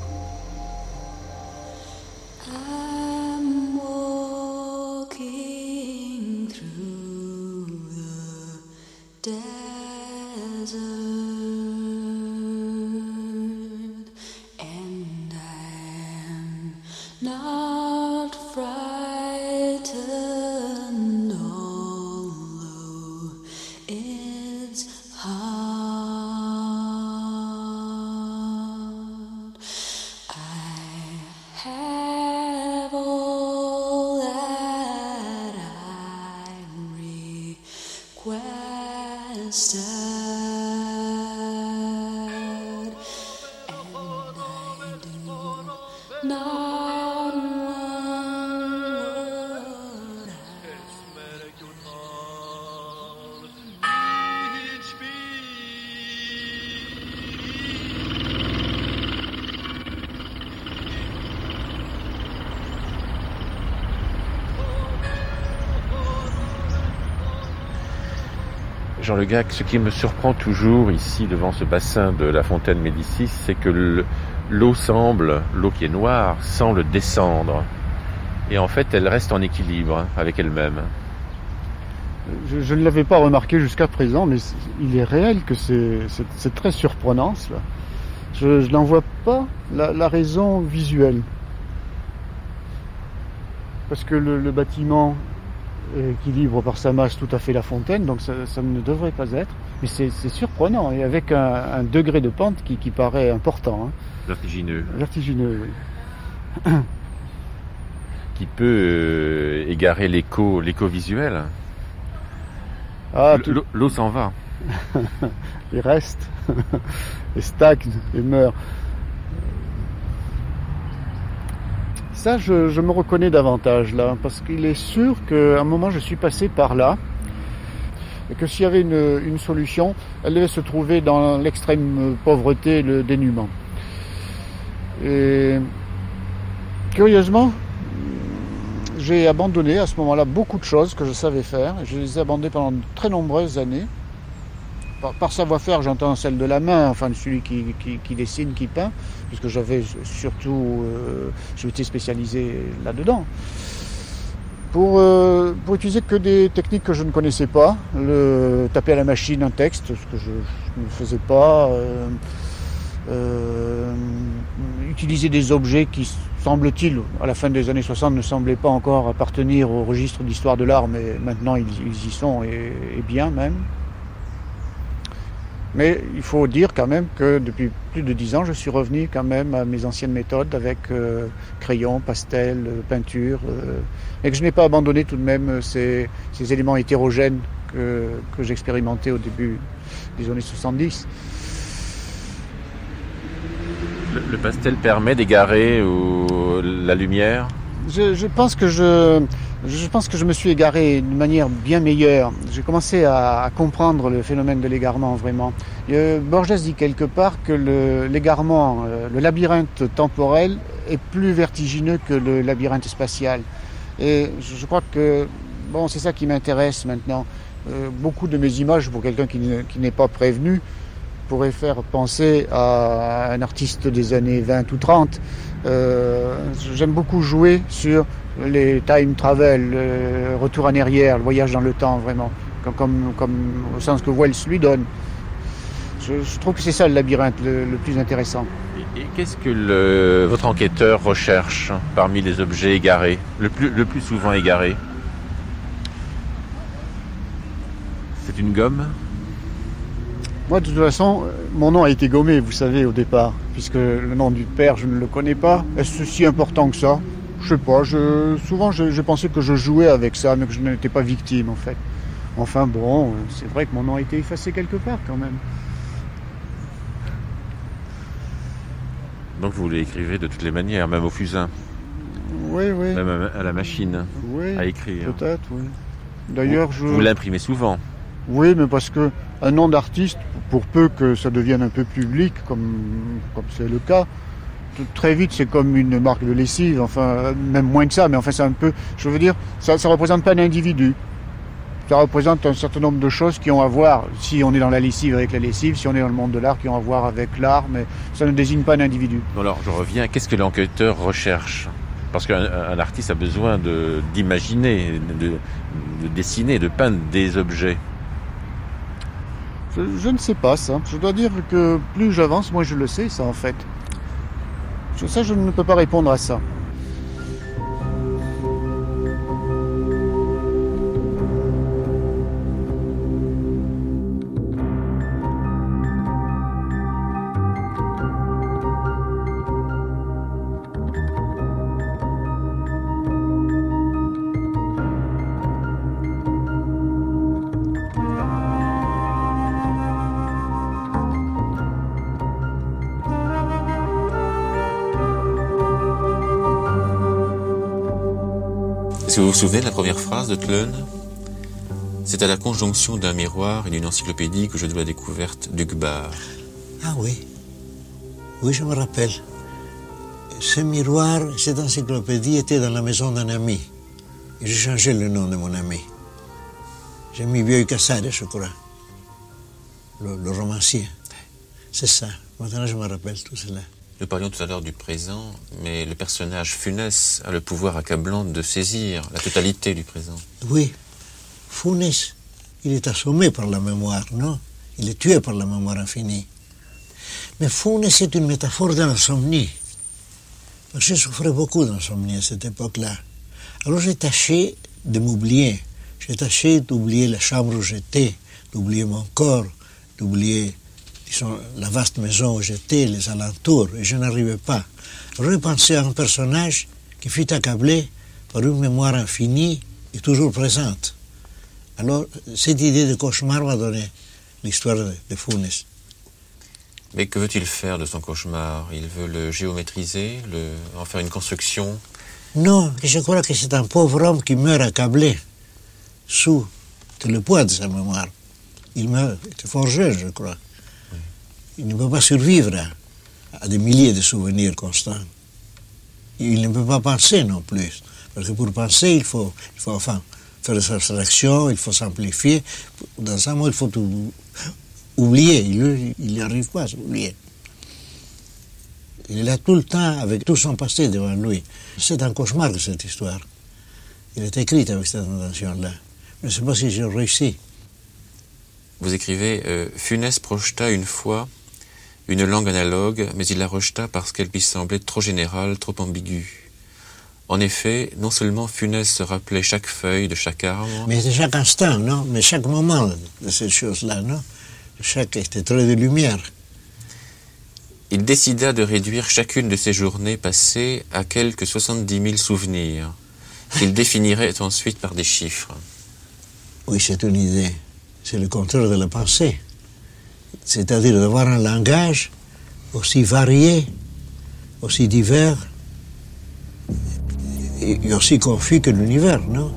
Jean Le Gac, ce qui me surprend toujours ici devant ce bassin de la fontaine Médicis, c'est que l'eau qui est noire, semble descendre. Et en fait, elle reste en équilibre avec elle-même. Je ne l'avais pas remarqué jusqu'à présent, mais il est réel que c'est très surprenant cela. Je n'en vois pas la raison visuelle. Parce que le bâtiment équilibre par sa masse tout à fait la fontaine, donc ça ne devrait pas être. Mais c'est surprenant, et avec un degré de pente qui paraît important. Hein. Vertigineux. Vertigineux, oui. Qui peut égarer l'écho visuel. L'eau s'en va. Il reste, et stagne, et meurt. Ça, je me reconnais davantage là, parce qu'il est sûr qu'à un moment je suis passé par là, et que s'il y avait une solution, elle devait se trouver dans l'extrême pauvreté, le dénuement. Et curieusement, j'ai abandonné à ce moment-là beaucoup de choses que je savais faire, et je les ai abandonnées pendant de très nombreuses années. Par savoir-faire, j'entends celle de la main, enfin celui qui dessine, qui peint, puisque j'avais surtout, je m'étais spécialisé là-dedans. Pour utiliser que des techniques que je ne connaissais pas, taper à la machine un texte, ce que je ne faisais pas, utiliser des objets qui, semble-t-il, à la fin des années 60, ne semblaient pas encore appartenir au registre d'histoire de l'art, mais maintenant ils y sont, et bien même. Mais il faut dire quand même que depuis plus de 10 ans, je suis revenu quand même à mes anciennes méthodes avec crayon, pastel, peinture, et que je n'ai pas abandonné tout de même ces éléments hétérogènes que j'expérimentais au début des années 70. Le pastel permet d'égarer la lumière ? Je pense que je me suis égaré d'une manière bien meilleure. J'ai commencé à comprendre le phénomène de l'égarement, vraiment. Borges dit quelque part que l'égarement, le labyrinthe temporel est plus vertigineux que le labyrinthe spatial. Et je crois que c'est ça qui m'intéresse maintenant. Beaucoup de mes images, pour quelqu'un qui n'est pas prévenu, pourrait faire penser à un artiste des années 20 ou 30. J'aime beaucoup jouer sur les time travel, le retour en arrière, le voyage dans le temps, vraiment, comme au sens que Wells lui donne. Je trouve que c'est ça le labyrinthe le plus intéressant. Et qu'est-ce que votre enquêteur recherche parmi les objets égarés, le plus souvent égarés? C'est une gomme? Moi, de toute façon, mon nom a été gommé, vous savez, au départ, puisque le nom du père, je ne le connais pas. Est-ce si important que ça? Je sais pas. Souvent, je pensais que je jouais avec ça, mais que je n'étais pas victime, en fait. Enfin bon, c'est vrai que mon nom a été effacé quelque part, quand même. Donc vous l'écrivez de toutes les manières, même au fusain? Oui. Même à la machine, oui, à écrire? Peut-être, oui. D'ailleurs, Vous l'imprimez souvent? Oui, mais parce que un nom d'artiste, pour peu que ça devienne un peu public, comme c'est le cas, très vite c'est comme une marque de lessive, enfin même moins que ça, mais enfin c'est un peu, je veux dire, ça représente pas un individu. Ça représente un certain nombre de choses qui ont à voir, si on est dans la lessive avec la lessive, si on est dans le monde de l'art, qui ont à voir avec l'art, mais ça ne désigne pas un individu. Alors je reviens, qu'est-ce que l'enquêteur recherche? Parce qu'un artiste a besoin d'imaginer, de dessiner, de peindre des objets. Je ne sais pas ça. Je dois dire que plus j'avance, moins je le sais ça en fait. Ça, je ne peux pas répondre à ça. Est-ce que vous vous souvenez de la première phrase de Tlön? C'est à la conjonction d'un miroir et d'une encyclopédie que je dois la découverte d'Ugbar. Ah oui, oui je me rappelle. Ce miroir, cette encyclopédie était dans la maison d'un ami. Et j'ai changé le nom de mon ami. J'ai mis Bioy Cassare, je crois, le romancier. C'est ça, maintenant je me rappelle tout cela. Nous parlions tout à l'heure du présent, mais le personnage Funès a le pouvoir accablant de saisir la totalité du présent. Oui, Funès, il est assommé par la mémoire, non? Il est tué par la mémoire infinie. Mais Funès est une métaphore de l'insomnie. J'ai souffert beaucoup d'insomnie à cette époque-là. Alors j'ai tâché de m'oublier. J'ai tâché d'oublier la chambre où j'étais, d'oublier mon corps, d'oublier la vaste maison où j'étais, les alentours, et je n'arrivais pas. Alors j'ai pensé à un personnage qui fut accablé par une mémoire infinie et toujours présente. Alors cette idée de cauchemar m'a donné l'histoire de Funès. Mais que veut-il faire de son cauchemar? Il veut le géométriser, en faire une construction? Non, je crois que c'est un pauvre homme qui meurt accablé sous le poids de sa mémoire. Il meurt, il est forgé, je crois. Il ne peut pas survivre à des milliers de souvenirs constants. Il ne peut pas penser non plus. Parce que pour penser, il faut enfin faire des abstractions, il faut simplifier. Dans un mot, il faut tout oublier. Il n'y arrive pas à oublier. Il est là tout le temps avec tout son passé devant lui. C'est un cauchemar cette histoire. Il est écrite avec cette intention-là. Je ne sais pas si j'ai réussi. Vous écrivez Funès projeta une fois une langue analogue, mais il la rejeta parce qu'elle lui semblait trop générale, trop ambiguë. En effet, non seulement Funès se rappelait chaque feuille de chaque arbre... Mais de chaque instant, non? Mais chaque moment de cette chose-là, non? Chaque trait de lumière. Il décida de réduire chacune de ses journées passées à quelques 70 000 souvenirs, qu'il définirait ensuite par des chiffres. Oui, c'est une idée. C'est le contraire de la pensée. C'est-à-dire d'avoir un langage aussi varié, aussi divers et aussi confus que l'univers, non?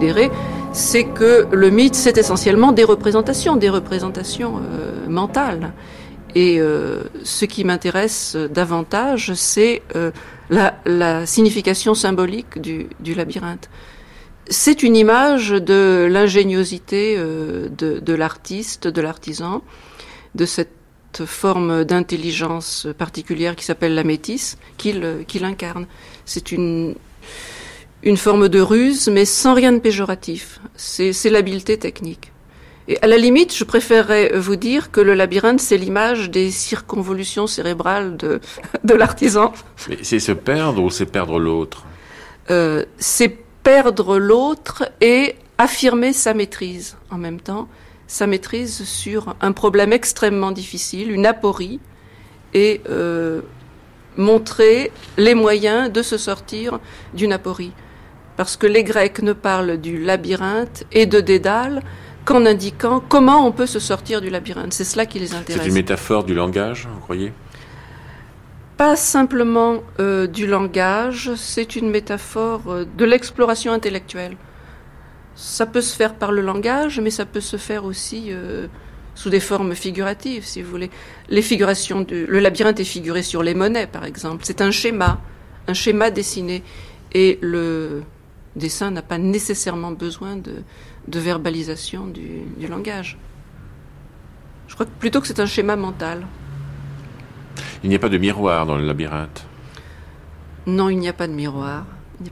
considérer, c'est que le mythe, c'est essentiellement des représentations mentales. Et ce qui m'intéresse davantage, c'est la signification symbolique du labyrinthe. C'est une image de l'ingéniosité de l'artiste, de l'artisan, de cette forme d'intelligence particulière qui s'appelle la métisse, qu'il incarne. C'est une forme de ruse, mais sans rien de péjoratif. C'est l'habileté technique. Et à la limite, je préférerais vous dire que le labyrinthe, c'est l'image des circonvolutions cérébrales de l'artisan. Mais c'est se perdre ou c'est perdre l'autre ? C'est perdre l'autre et affirmer sa maîtrise en même temps, sa maîtrise sur un problème extrêmement difficile, une aporie, et montrer les moyens de se sortir d'une aporie. Parce que les Grecs ne parlent du labyrinthe et de Dédale qu'en indiquant comment on peut se sortir du labyrinthe. C'est cela qui les intéresse. C'est une métaphore du langage, vous croyez ? Pas simplement du langage, c'est une métaphore de l'exploration intellectuelle. Ça peut se faire par le langage, mais ça peut se faire aussi sous des formes figuratives, si vous voulez. Le labyrinthe est figuré sur les monnaies, par exemple. C'est un schéma dessiné. Et le dessin n'a pas nécessairement besoin de verbalisation du langage. Je crois plutôt que c'est un schéma mental. Il n'y a pas de miroir dans le labyrinthe. Non, il n'y a pas de miroir.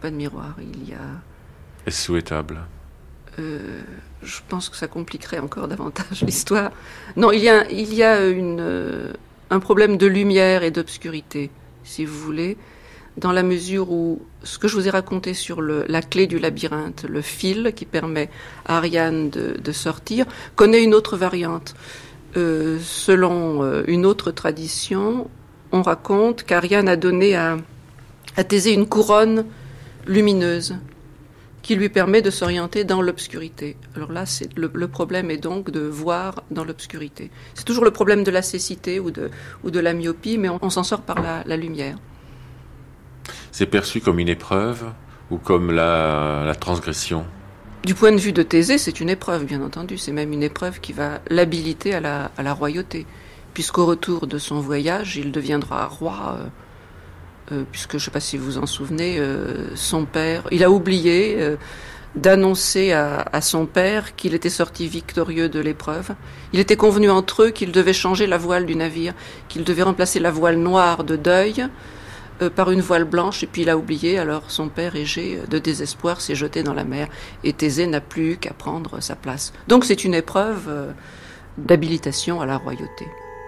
Est-ce souhaitable ? Je pense que ça compliquerait encore davantage l'histoire. Non, il y a un problème de lumière et d'obscurité, si vous voulez, dans la mesure où ce que je vous ai raconté sur la clé du labyrinthe, le fil qui permet à Ariane de sortir, connaît une autre variante. Selon une autre tradition, on raconte qu'Ariane a donné à Thésée une couronne lumineuse qui lui permet de s'orienter dans l'obscurité. Alors là, le problème est donc de voir dans l'obscurité. C'est toujours le problème de la cécité ou de la myopie, mais on s'en sort par la lumière. C'est perçu comme une épreuve ou comme la transgression ? Du point de vue de Thésée, c'est une épreuve, bien entendu. C'est même une épreuve qui va l'habiliter à la royauté. Puisqu'au retour de son voyage, il deviendra roi, puisque je ne sais pas si vous vous en souvenez, son père, il a oublié d'annoncer à son père qu'il était sorti victorieux de l'épreuve. Il était convenu entre eux qu'il devait changer la voile du navire, qu'il devait remplacer la voile noire de deuil par une voile blanche, et puis il a oublié, alors son père Égée, de désespoir, s'est jeté dans la mer, et Thésée n'a plus qu'à prendre sa place. Donc c'est une épreuve d'habilitation à la royauté.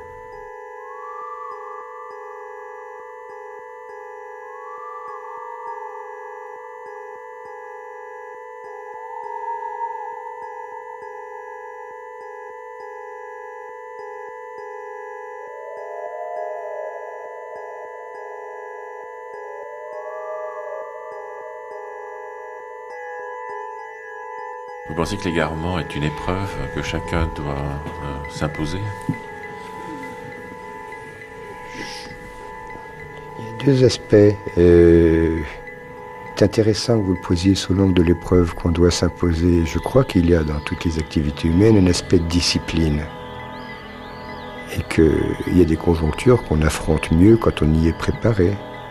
Vous pensez que l'égarement est une épreuve que chacun doit s'imposer ? Il y a deux aspects. C'est intéressant que vous le posiez sous l'angle de l'épreuve qu'on doit s'imposer. Je crois qu'il y a dans toutes les activités humaines un aspect de discipline. Et qu'il y a des conjonctures qu'on affronte mieux quand on y est préparé.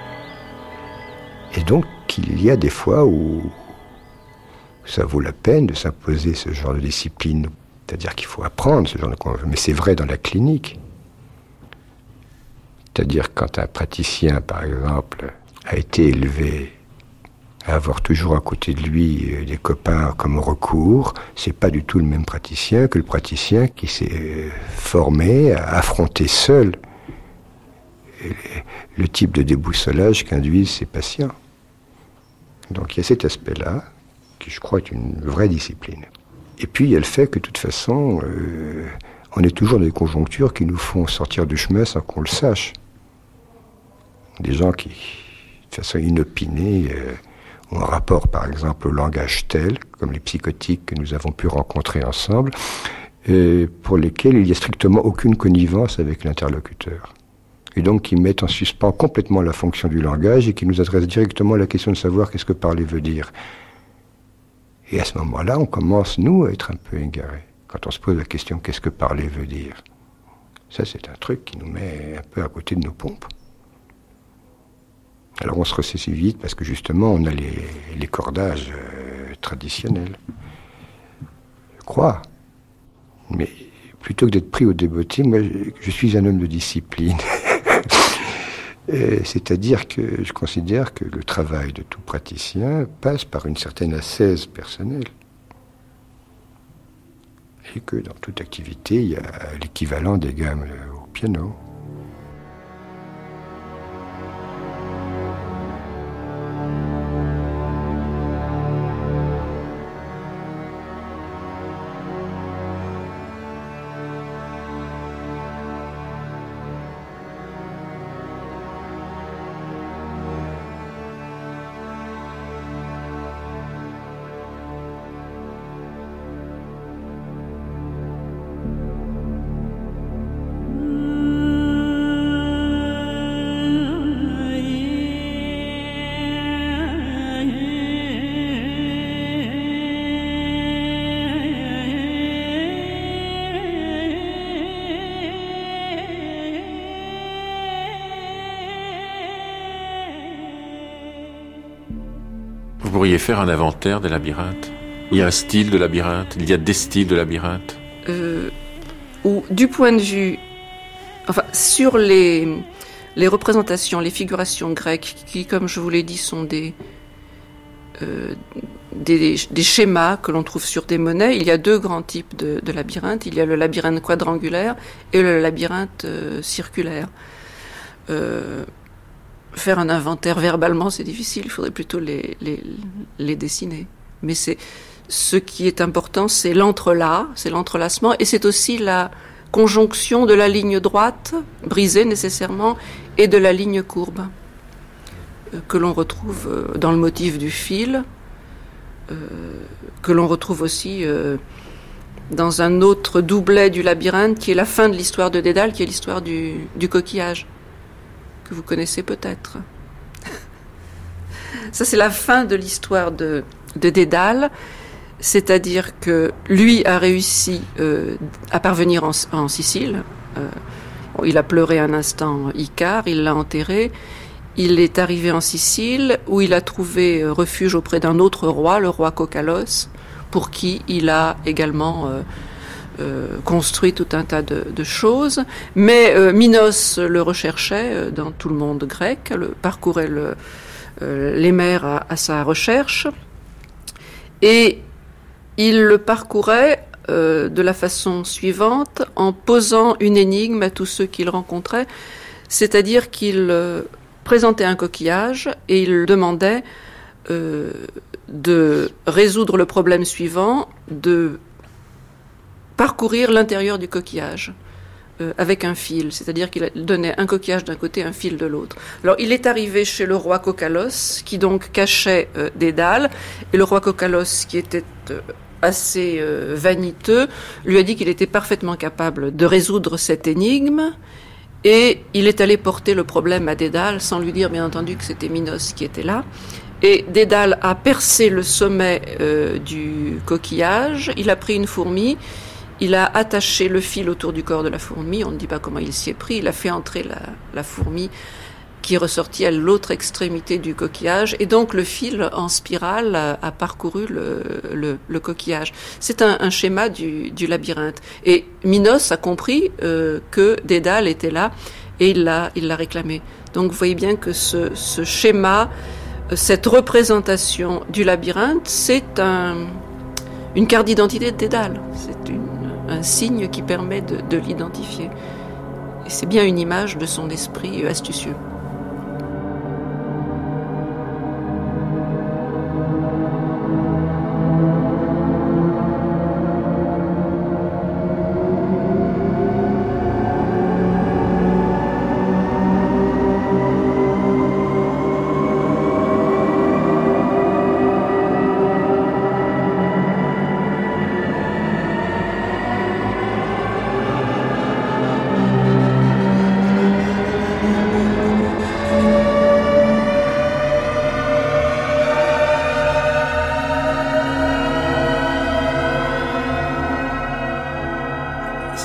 Et donc, il y a des fois où ça vaut la peine de s'imposer ce genre de discipline. C'est-à-dire qu'il faut apprendre ce genre de... Mais c'est vrai dans la clinique. C'est-à-dire quand un praticien, par exemple, a été élevé à avoir toujours à côté de lui des copains comme recours, c'est pas du tout le même praticien que le praticien qui s'est formé à affronter seul le type de déboussolage qu'induisent ses patients. Donc il y a cet aspect-là, qui je crois est une vraie discipline. Et puis il y a le fait que de toute façon, on est toujours dans des conjonctures qui nous font sortir du chemin sans qu'on le sache. Des gens qui, de façon inopinée, ont un rapport par exemple au langage tel, comme les psychotiques que nous avons pu rencontrer ensemble, pour lesquels il n'y a strictement aucune connivence avec l'interlocuteur. Et donc qui mettent en suspens complètement la fonction du langage et qui nous adressent directement la question de savoir qu'est-ce que parler veut dire. Et à ce moment-là, on commence, nous, à être un peu égarés. Quand on se pose la question, qu'est-ce que parler veut dire? Ça, c'est un truc qui nous met un peu à côté de nos pompes. Alors on se ressaisit vite parce que justement, on a les cordages traditionnels. Je crois. Mais plutôt que d'être pris au débeauté, moi, je suis un homme de discipline. C'est-à-dire que je considère que le travail de tout praticien passe par une certaine ascèse personnelle. Et que dans toute activité, il y a l'équivalent des gammes au piano. Vous pourriez faire un inventaire des labyrinthes? Il y a un style de labyrinthe, il y a des styles de labyrinthe. Ou du point de vue, enfin, sur les représentations, les figurations grecques, qui, comme je vous l'ai dit, sont des schémas que l'on trouve sur des monnaies, il y a deux grands types de labyrinthes. Il y a le labyrinthe quadrangulaire et le labyrinthe circulaire. Faire un inventaire verbalement, c'est difficile, il faudrait plutôt les dessiner. Mais ce qui est important, c'est l'entrelacement, et c'est aussi la conjonction de la ligne droite, brisée nécessairement, et de la ligne courbe, que l'on retrouve dans le motif du fil, que l'on retrouve aussi dans un autre doublet du labyrinthe, qui est la fin de l'histoire de Dédale, qui est l'histoire du coquillage, que vous connaissez peut-être. Ça, c'est la fin de l'histoire de Dédale, c'est-à-dire que lui a réussi à parvenir en Sicile. Il a pleuré un instant Icare, il l'a enterré. Il est arrivé en Sicile, où il a trouvé refuge auprès d'un autre roi, le roi Cocalos, pour qui il a également construit tout un tas de choses. Mais Minos le recherchait dans tout le monde grec, parcourait les mers à sa recherche, et il le parcourait de la façon suivante, en posant une énigme à tous ceux qu'il rencontrait, c'est-à-dire qu'il présentait un coquillage et il demandait de résoudre le problème suivant, de parcourir l'intérieur du coquillage avec un fil, c'est-à-dire qu'il donnait un coquillage d'un côté, un fil de l'autre. Alors il est arrivé chez le roi Cocalos, qui donc cachait Dédale, et le roi Cocalos, qui était assez vaniteux, lui a dit qu'il était parfaitement capable de résoudre cette énigme, et il est allé porter le problème à Dédale, sans lui dire bien entendu que c'était Minos qui était là. Et Dédale a percé le sommet du coquillage, il a pris une fourmi, il a attaché le fil autour du corps de la fourmi, on ne dit pas comment il s'y est pris, il a fait entrer la fourmi qui est ressortie à l'autre extrémité du coquillage, et donc le fil en spirale a parcouru le coquillage. C'est un schéma du labyrinthe. Et Minos a compris que Dédale était là, et il l'a réclamé. Donc vous voyez bien que ce schéma, cette représentation du labyrinthe, c'est une carte d'identité de Dédale. C'est un signe qui permet de l'identifier. Et c'est bien une image de son esprit astucieux.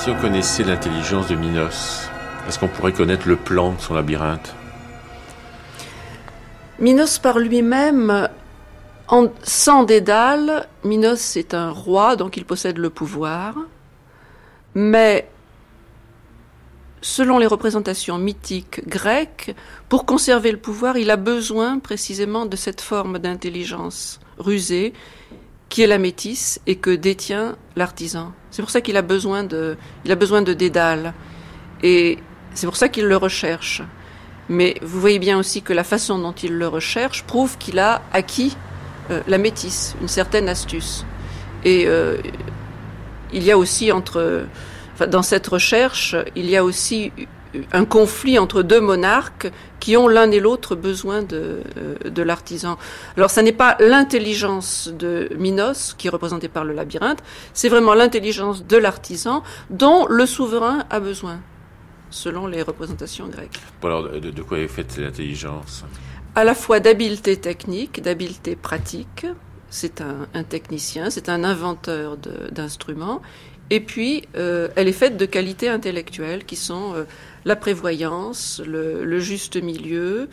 Si on connaissait l'intelligence de Minos, est-ce qu'on pourrait connaître le plan de son labyrinthe? Minos par lui-même, sans Dédale, Minos est un roi, donc il possède le pouvoir, mais selon les représentations mythiques grecques, pour conserver le pouvoir, il a besoin précisément de cette forme d'intelligence rusée qui est la métisse et que détient l'artisan. C'est pour ça qu'il a besoin de Dédale. Et c'est pour ça qu'il le recherche. Mais vous voyez bien aussi que la façon dont il le recherche prouve qu'il a acquis la métisse, une certaine astuce. Et il y a aussi dans cette recherche, il y a aussi un conflit entre deux monarques qui ont l'un et l'autre besoin de l'artisan. Alors ça n'est pas l'intelligence de Minos qui est représentée par le labyrinthe, c'est vraiment l'intelligence de l'artisan dont le souverain a besoin, selon les représentations grecques. Bon, alors de quoi est faite cette À la fois d'habileté technique, d'habileté pratique, c'est un technicien, c'est un inventeur d'instruments, et puis elle est faite de qualités intellectuelles qui sont la prévoyance, le juste milieu,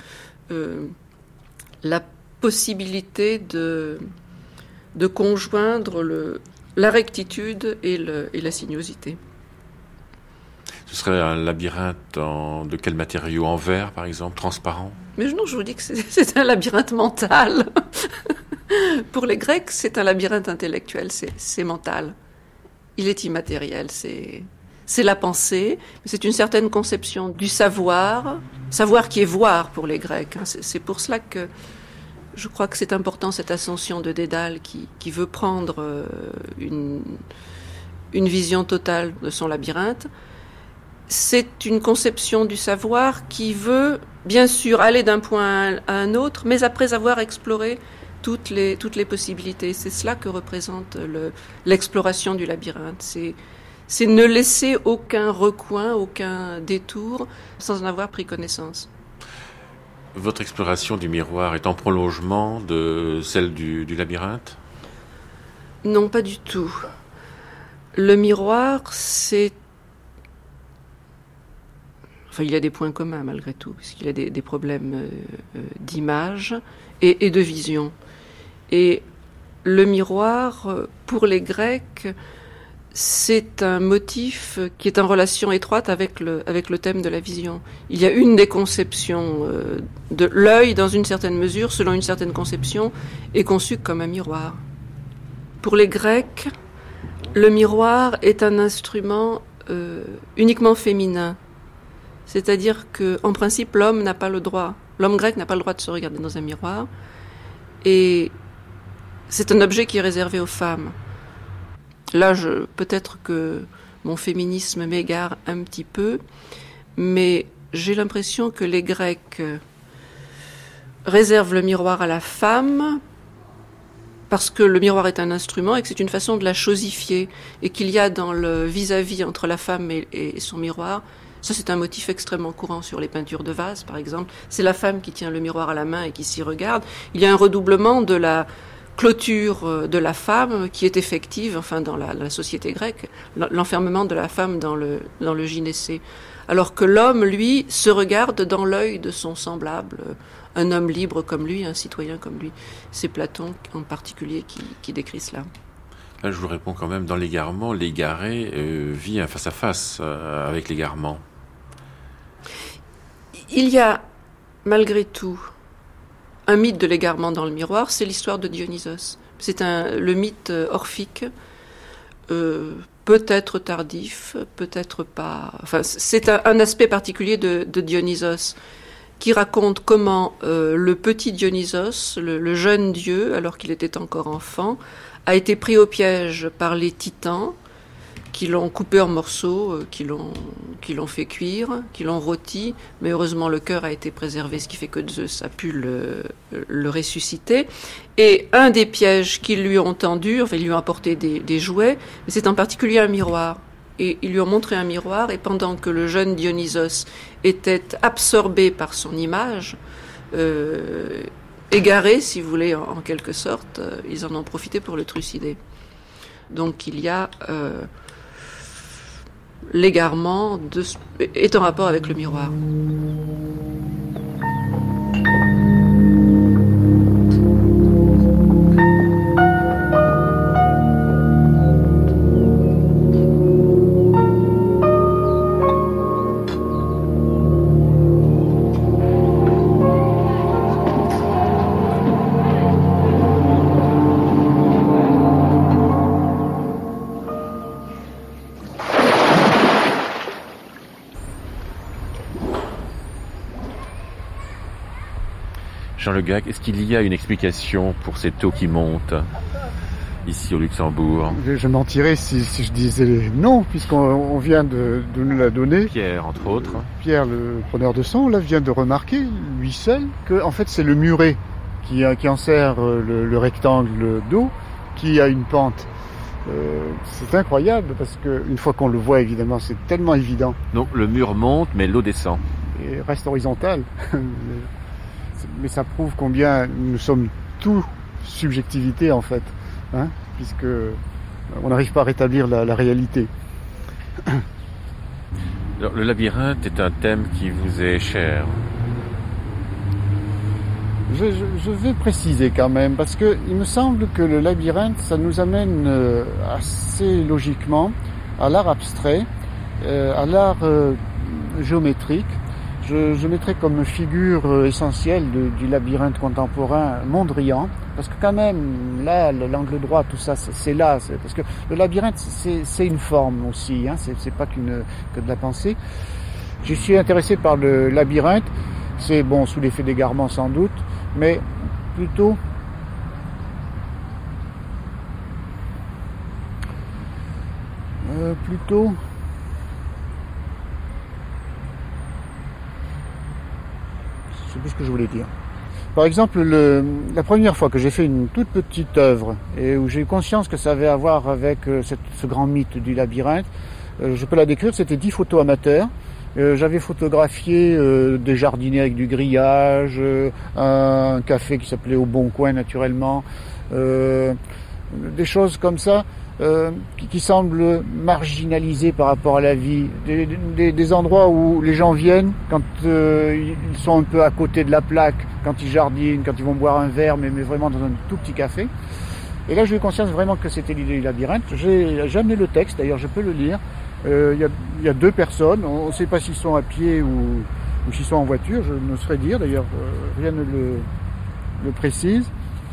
la possibilité de conjoindre la rectitude et la sinuosité. Ce serait un labyrinthe de quel matériau? En verre, par exemple, transparent? Mais non, je vous dis que c'est un labyrinthe mental. Pour les Grecs, c'est un labyrinthe intellectuel, c'est mental. Il est immatériel, c'est la pensée, mais c'est une certaine conception du savoir qui est voir pour les Grecs. C'est pour cela que je crois que c'est important cette ascension de Dédale qui veut prendre une vision totale de son labyrinthe. C'est une conception du savoir qui veut, bien sûr, aller d'un point à un autre, mais après avoir exploré toutes les possibilités. C'est cela que représente l'exploration du labyrinthe. C'est ne laisser aucun recoin, aucun détour, sans en avoir pris connaissance. Votre exploration du miroir est en prolongement de celle du labyrinthe? Non, pas du tout. Le miroir, il y a des points communs malgré tout, puisqu'il y a des problèmes d'image et de vision. Et le miroir, pour les Grecs, c'est un motif qui est en relation étroite avec le thème de la vision. Il y a une des conceptions de l'œil, dans une certaine mesure, selon une certaine conception, est conçu comme un miroir. Pour les Grecs, le miroir est un instrument uniquement féminin. C'est-à-dire qu'en principe, l'homme grec n'a pas le droit de se regarder dans un miroir. Et c'est un objet qui est réservé aux femmes. Là, peut-être que mon féminisme m'égare un petit peu, mais j'ai l'impression que les Grecs réservent le miroir à la femme parce que le miroir est un instrument et que c'est une façon de la chosifier, et qu'il y a dans le vis-à-vis entre la femme et son miroir. Ça, c'est un motif extrêmement courant sur les peintures de vases, par exemple. C'est la femme qui tient le miroir à la main et qui s'y regarde. Il y a un redoublement de la clôture de la femme qui est effective, dans la société grecque, l'enfermement de la femme dans le gynécée. Alors que l'homme, lui, se regarde dans l'œil de son semblable, un homme libre comme lui, un citoyen comme lui. C'est Platon en particulier qui décrit cela. Là, je vous réponds quand même, dans l'égarement, l'égaré vit un face-à-face avec l'égarement. Il y a, malgré tout, un mythe de l'égarement dans le miroir, c'est l'histoire de Dionysos. C'est le mythe orphique, peut-être tardif, peut-être pas... c'est un aspect particulier de Dionysos, qui raconte comment le petit Dionysos, le jeune dieu, alors qu'il était encore enfant, a été pris au piège par les titans, qui l'ont coupé en morceaux, qui l'ont fait cuire, qui l'ont rôti, mais heureusement le cœur a été préservé, ce qui fait que Zeus a pu le ressusciter. Et un des pièges qu'ils lui ont tendus, ils lui ont apporté des jouets, mais c'est en particulier un miroir. Et ils lui ont montré un miroir, et pendant que le jeune Dionysos était absorbé par son image, égaré, si vous voulez, en quelque sorte, ils en ont profité pour le trucider. Donc il y a l'égarement est en rapport avec le miroir. Jean Le Gac, est-ce qu'il y a une explication pour cette eau qui monte ici au Luxembourg? Je mentirais si je disais non, puisqu'on vient de nous la donner. Pierre, entre autres. Pierre, le preneur de sang, là, vient de remarquer, lui seul, que en fait c'est le muret qui enserre le rectangle d'eau qui a une pente. C'est incroyable parce qu'une fois qu'on le voit, évidemment, c'est tellement évident. Donc le mur monte, mais l'eau descend. Et reste horizontale. Mais ça prouve combien nous sommes tous subjectivité en fait, hein, puisque on n'arrive pas à rétablir la réalité. Alors, le labyrinthe est un thème qui vous est cher. Je vais préciser quand même, parce que il me semble que le labyrinthe, ça nous amène assez logiquement à l'art abstrait, à l'art géométrique. Je mettrais comme figure essentielle du labyrinthe contemporain Mondrian, parce que quand même, là, l'angle droit, tout ça, c'est là, parce que le labyrinthe, c'est une forme aussi, hein, c'est pas que de la pensée. Je suis intéressé par le labyrinthe, c'est bon, sous l'effet d'égarement sans doute, mais plutôt je sais plus ce que je voulais dire. Par exemple, la première fois que j'ai fait une toute petite œuvre et où j'ai eu conscience que ça avait à voir avec ce grand mythe du labyrinthe, je peux la décrire, c'était 10 photos amateurs. J'avais photographié des jardiniers avec du grillage, un café qui s'appelait Au Bon Coin naturellement, des choses comme ça qui semblent marginalisées par rapport à la vie, des endroits où les gens viennent quand ils sont un peu à côté de la plaque, quand ils jardinent, quand ils vont boire un verre, mais vraiment dans un tout petit café. Et là j'ai eu conscience vraiment que c'était l'idée du labyrinthe. J'ai amené le texte, d'ailleurs je peux le lire. Il y a 2 personnes, on ne sait pas s'ils sont à pied ou s'ils sont en voiture, je ne saurais dire, d'ailleurs rien ne le précise.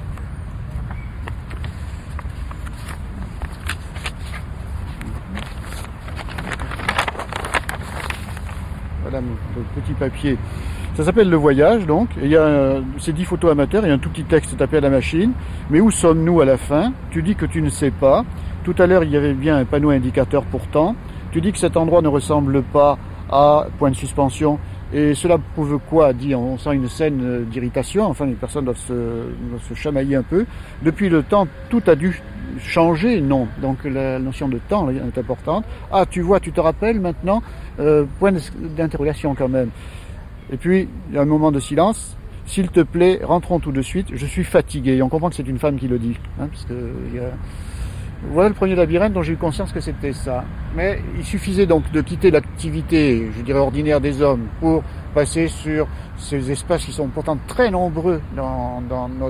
Voilà mon petit papier. Ça s'appelle Le Voyage, donc. Et il y a ces 10 photos amateurs, il y a un tout petit texte tapé à la machine. Mais où sommes-nous à la fin? Tu dis que tu ne sais pas. Tout à l'heure, il y avait bien un panneau indicateur pourtant. Tu dis que cet endroit ne ressemble pas à point de suspension. Et cela prouve quoi? Dit, on sent une scène d'irritation. Enfin, les personnes doivent se chamailler un peu. Depuis le temps, tout a dû changer? Non. Donc la notion de temps est importante. Ah, tu vois, tu te rappelles maintenant? Point d'interrogation quand même. Et puis, il y a un moment de silence. S'il te plaît, rentrons tout de suite. Je suis fatigué. Et on comprend que c'est une femme qui le dit. Hein, parce que voilà le premier labyrinthe dont j'ai eu conscience que c'était ça. Mais il suffisait donc de quitter l'activité, je dirais, ordinaire des hommes pour passer sur ces espaces qui sont pourtant très nombreux dans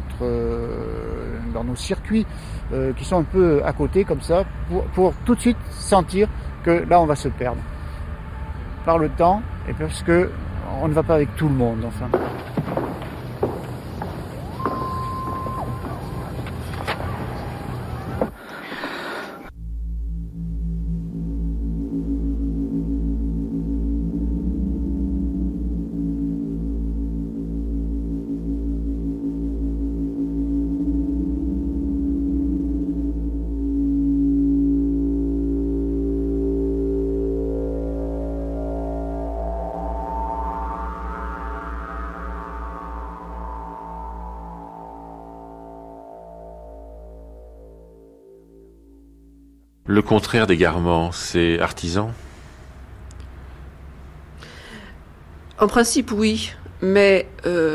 nos circuits, qui sont un peu à côté comme ça, pour tout de suite sentir que là on va se perdre par le temps et parce que on ne va pas avec tout le monde, enfin. Le contraire d'égarement, c'est artisan? En principe, oui. Mais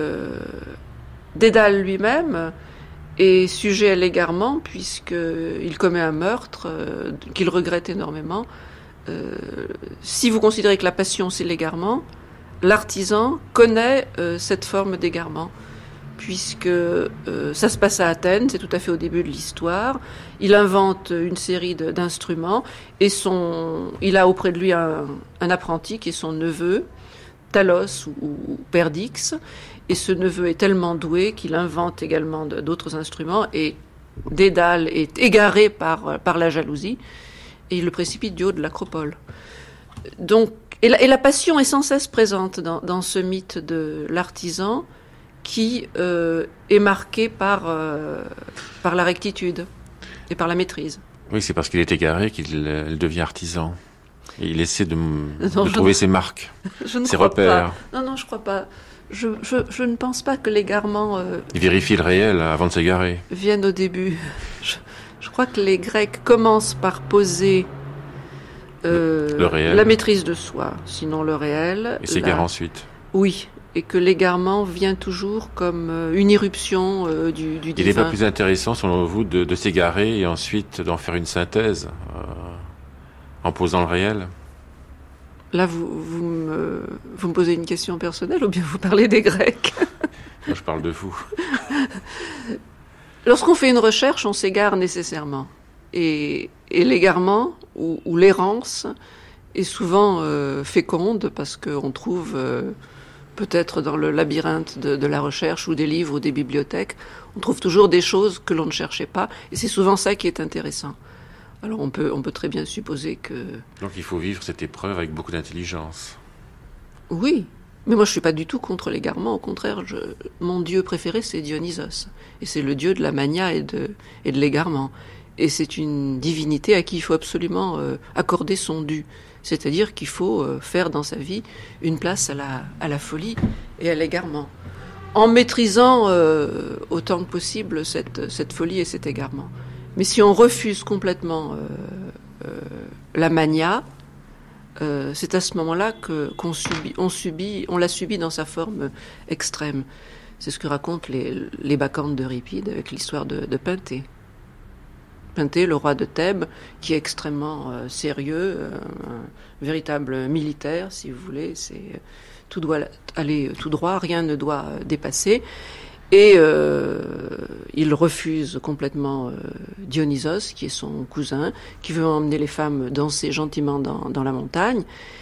Dédale lui-même est sujet à l'égarement puisqu'il commet un meurtre qu'il regrette énormément Si vous considérez que la passion c'est l'égarement, l'artisan connaît cette forme d'égarement, puisque ça se passe à Athènes, c'est tout à fait au début de l'histoire. Il invente une série d'instruments et il a auprès de lui un apprenti qui est son neveu, Talos ou Perdix, et ce neveu est tellement doué qu'il invente également d'autres instruments, et Dédale est égaré par la jalousie et il le précipite du haut de l'acropole. Donc, et la passion est sans cesse présente dans ce mythe de l'artisan qui est marqué par la rectitude et par la maîtrise. Oui, c'est parce qu'il est égaré qu'il devient artisan. Et il essaie de trouver ses marques, ses repères. Pas. Non, je crois pas. Je ne pense pas que l'égarement... il vérifie le réel avant de s'égarer. Vienne au début. Je crois que les Grecs commencent par poser le réel. La maîtrise de soi, sinon le réel. Et s'égare ensuite. Oui, et que l'égarement vient toujours comme une irruption du divin. Il n'est pas plus intéressant, selon vous, de s'égarer et ensuite d'en faire une synthèse en posant le réel? Là, vous me posez une question personnelle ou bien vous parlez des Grecs? Moi, je parle de vous. Lorsqu'on fait une recherche, on s'égare nécessairement. Et l'égarement ou l'errance est souvent féconde parce qu'on trouve, peut-être dans le labyrinthe de la recherche ou des livres ou des bibliothèques, on trouve toujours des choses que l'on ne cherchait pas. Et c'est souvent ça qui est intéressant. Alors on peut très bien supposer que... Donc il faut vivre cette épreuve avec beaucoup d'intelligence. Oui, mais moi je suis pas du tout contre l'égarement. Au contraire, mon dieu préféré c'est Dionysos. Et c'est le dieu de la mania et de l'égarement. Et c'est une divinité à qui il faut absolument accorder son dû. C'est-à-dire qu'il faut faire dans sa vie une place à la folie et à l'égarement. En maîtrisant autant que possible cette folie et cet égarement. Mais si on refuse complètement la mania, c'est à ce moment-là qu'on l'a subi dans sa forme extrême. C'est ce que racontent les bacchantes d'Euripide avec l'histoire de Penthée. Penthée, le roi de Thèbes, qui est extrêmement sérieux, un véritable militaire, si vous voulez. Tout doit aller tout droit, rien ne doit dépasser. Et il refuse complètement Dionysos, qui est son cousin, qui veut emmener les femmes danser gentiment dans la montagne.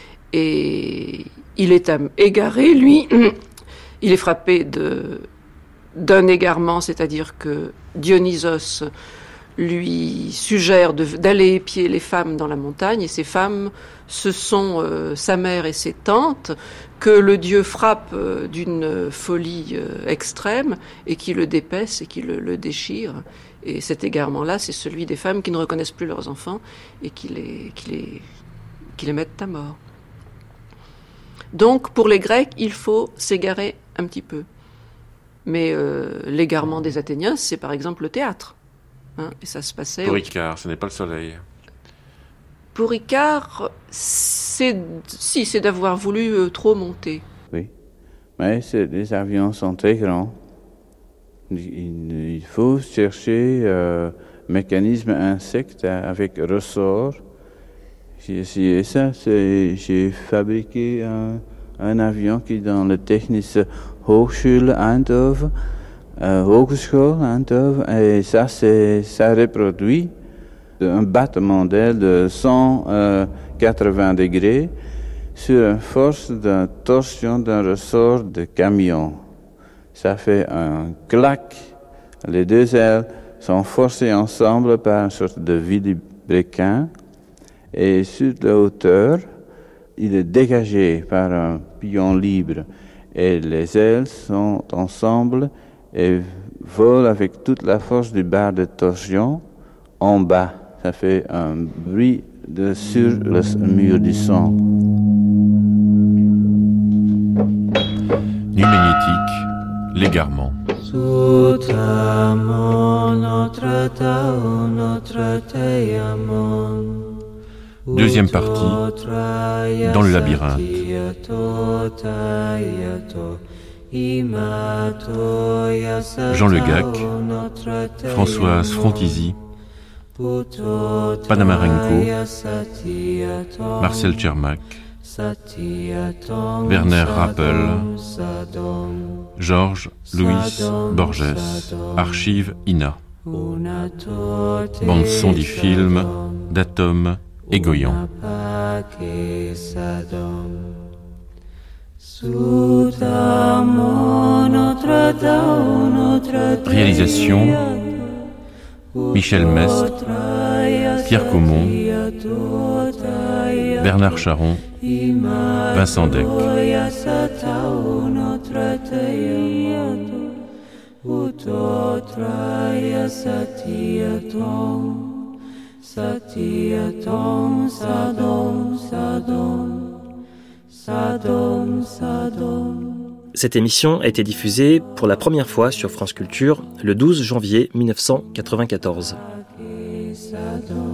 Et il est égaré, lui. Il est frappé d'un égarement, c'est-à-dire que Dionysos lui suggère d'aller épier les femmes dans la montagne, et ces femmes, ce sont sa mère et ses tantes, que le dieu frappe d'une folie extrême, et qui le dépaisse et qui le déchire. Et cet égarement-là, c'est celui des femmes qui ne reconnaissent plus leurs enfants, et qui les mettent à mort. Donc, pour les Grecs, il faut s'égarer un petit peu. Mais l'égarement des Athéniens, c'est par exemple le théâtre. Hein, et ça se passait... Pour Icare, ce n'est pas le soleil. Pour Icare, c'est d'avoir voulu trop monter. Oui, mais les avions sont très grands. Il faut chercher un mécanisme insecte avec ressort. J'ai essayé ça, j'ai fabriqué un avion qui est dans le Technische Hochschule Eindhoven, Hogeschool Eindhoven, et ça reproduit un battement d'aile de 180 degrés sur une force de torsion d'un ressort de camion. Ça fait un clac. Les deux ailes sont forcées ensemble par une sorte de vilebrequin, et sur la hauteur, il est dégagé par un pion libre, et les ailes sont ensemble et volent avec toute la force du barre de torsion en bas. Ça fait un bruit sur le mur du son. Numagnétique, l'égarement. Deuxième partie, dans le labyrinthe. Jean Le Gac, Françoise Frontizy, Panamarenko, Marcel Tchermak, Werner Rappel, Georges Louis Borges, Archives INA. Bande-son du film d'Atom et Goyan. Réalisation Michel Mestre, Pierre Caumont, Bernard Charon, Vincent Deck. Cette émission a été diffusée pour la première fois sur France Culture le 12 janvier 1994.